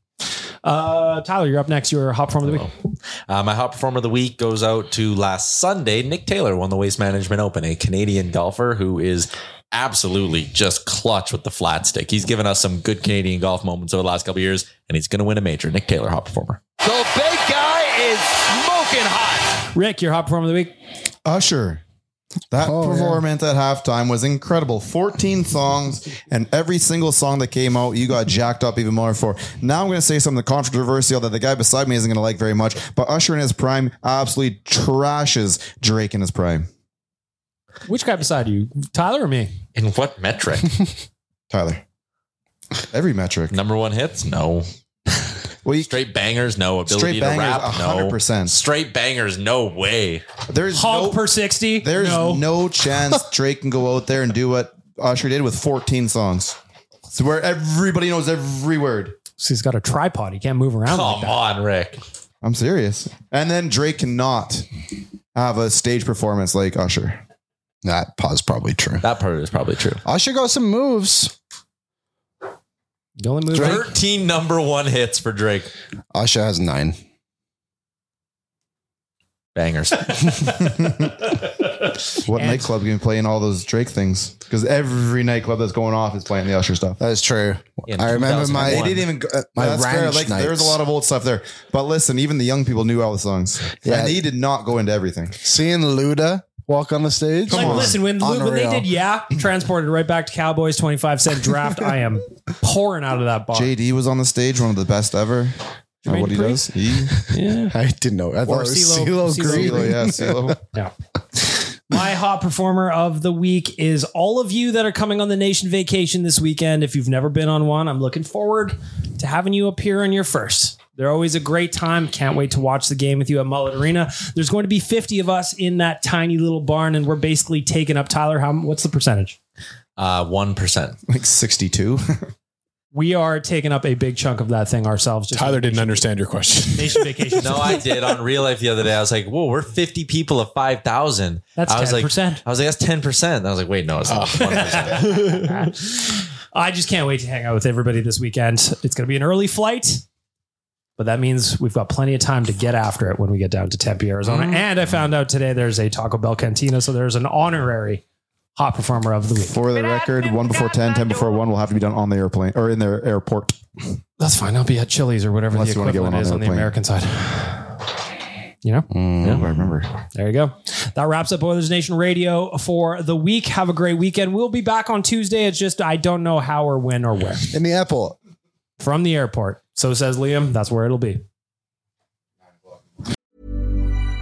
Tyler, you're up next. Your hot performer of the week. My hot performer of the week goes out to last Sunday. Nick Taylor won the Waste Management Open, a Canadian golfer who is absolutely just clutch with the flat stick. He's given us some good Canadian golf moments over the last couple of years, and he's going to win a major. Nick Taylor, hot performer. So big guy is smoking hot. Rick, your hot performer of the week. Usher. That performance at halftime was incredible. 14 songs, and every single song that came out, you got jacked up even more for. Now I'm going to say something controversial that the guy beside me isn't going to like very much, but Usher in his prime absolutely trashes Drake in his prime. Which guy beside you? Tyler or me? In what metric? Tyler. Every metric. Number 1 hits? No. Well, straight bangers, no. Ability straight bangers, to rap, 100%. no. Straight bangers, no way. There's Hog per 60. There's no chance Drake can go out there and do what Usher did with 14 songs. So where everybody knows every word. So he's got a tripod. He can't move around. Come on, Rick. I'm serious. And then Drake cannot have a stage performance like Usher. That part's probably true. That part is probably true. Usher got some moves. The only move 13 number 1 hits for Drake. Usher has 9. Bangers. What nightclub can play in all those Drake things? Because every nightclub that's going off is playing the Usher stuff. That is true. I remember they didn't even my that's fair. ranch Like nights. there's a lot of old stuff there. But listen, even the young people knew all the songs. Yeah. And he did not go into everything. Seeing Luda walk on the stage. Like, listen, when they did transported right back to Cowboys 25-cent draft, I am pouring out of that bar. JD was on the stage, one of the best ever. Jermaine What he Dupri? does? Yeah. I didn't know. I thought it was CeeLo Green. CeeLo, yeah, CeeLo. Yeah. My hot performer of the week is all of you that are coming on the nation vacation this weekend. If you've never been on one, I'm looking forward to having you appear on your first. They're always a great time. Can't wait to watch the game with you at Mullet Arena. There's going to be 50 of us in that tiny little barn, and we're basically taking up, Tyler, what's the percentage? 1%. Like 62. We are taking up a big chunk of that thing ourselves. Tyler didn't understand your question. Nation vacation. No, I did on Real Life the other day. I was like, whoa, we're 50 people of 5,000. That's 10%. I was like, that's 10%. I was like, wait, no, it's not 1%. I just can't wait to hang out with everybody this weekend. It's going to be an early flight, but that means we've got plenty of time to get after it when we get down to Tempe, Arizona. And I found out today there's a Taco Bell Cantina, so there's an honorary hot performer of the week. For the record, 1 before 10, 10 before 1 will have to be done on the airplane or in their airport. That's fine. I'll be at Chili's or whatever Unless the you want to get equivalent one is on on the the American side. You know? Yeah, I remember. There you go. That wraps up Oilers Nation Radio for the week. Have a great weekend. We'll be back on Tuesday. It's just I don't know how or when or where. In the airport. From the airport. So says Liam. That's where it'll be.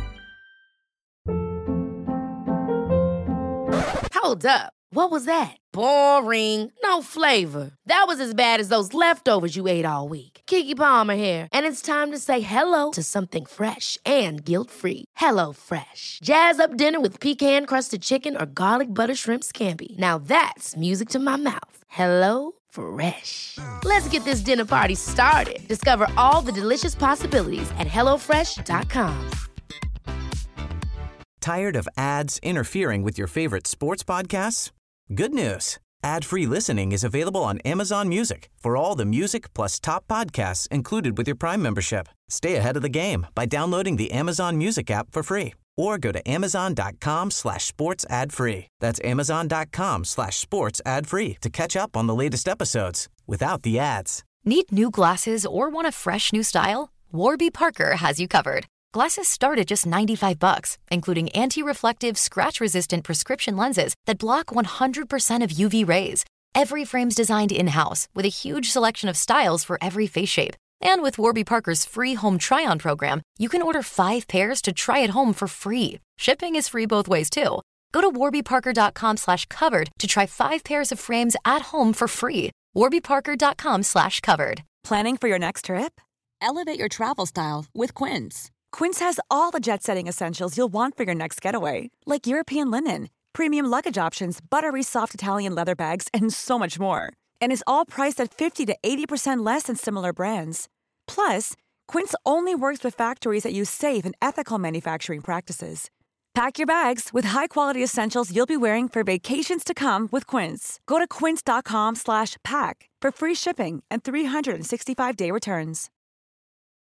Hold up. What was that? Boring. No flavor. That was as bad as those leftovers you ate all week. Keke Palmer here, and it's time to say hello to something fresh and guilt-free. Hello Fresh. Jazz up dinner with pecan-crusted chicken or garlic butter shrimp scampi. Now that's music to my mouth. Hello Fresh. Let's get this dinner party started. Discover all the delicious possibilities at hellofresh.com. Tired of ads interfering with your favorite sports podcasts? Good news. Ad-free listening is available on Amazon Music for all the music plus top podcasts included with your Prime membership. Stay ahead of the game by downloading the Amazon Music app for free or go to amazon.com/sports ad free. That's amazon.com/sports ad free to catch up on the latest episodes without the ads. Need new glasses or want a fresh new style? Warby Parker has you covered. Glasses start at just $95, including anti-reflective, scratch-resistant prescription lenses that block 100% of UV rays. Every frame's designed in-house with a huge selection of styles for every face shape. And with Warby Parker's free home try-on program, you can order 5 pairs to try at home for free. Shipping is free both ways, too. Go to warbyparker.com/covered to try 5 pairs of frames at home for free. warbyparker.com/covered. Planning for your next trip? Elevate your travel style with Quince. Quince has all the jet-setting essentials you'll want for your next getaway, like European linen, premium luggage options, buttery soft Italian leather bags, and so much more. And is all priced at 50 to 80% less than similar brands. Plus, Quince only works with factories that use safe and ethical manufacturing practices. Pack your bags with high-quality essentials you'll be wearing for vacations to come with Quince. Go to quince.com/pack for free shipping and 365-day returns.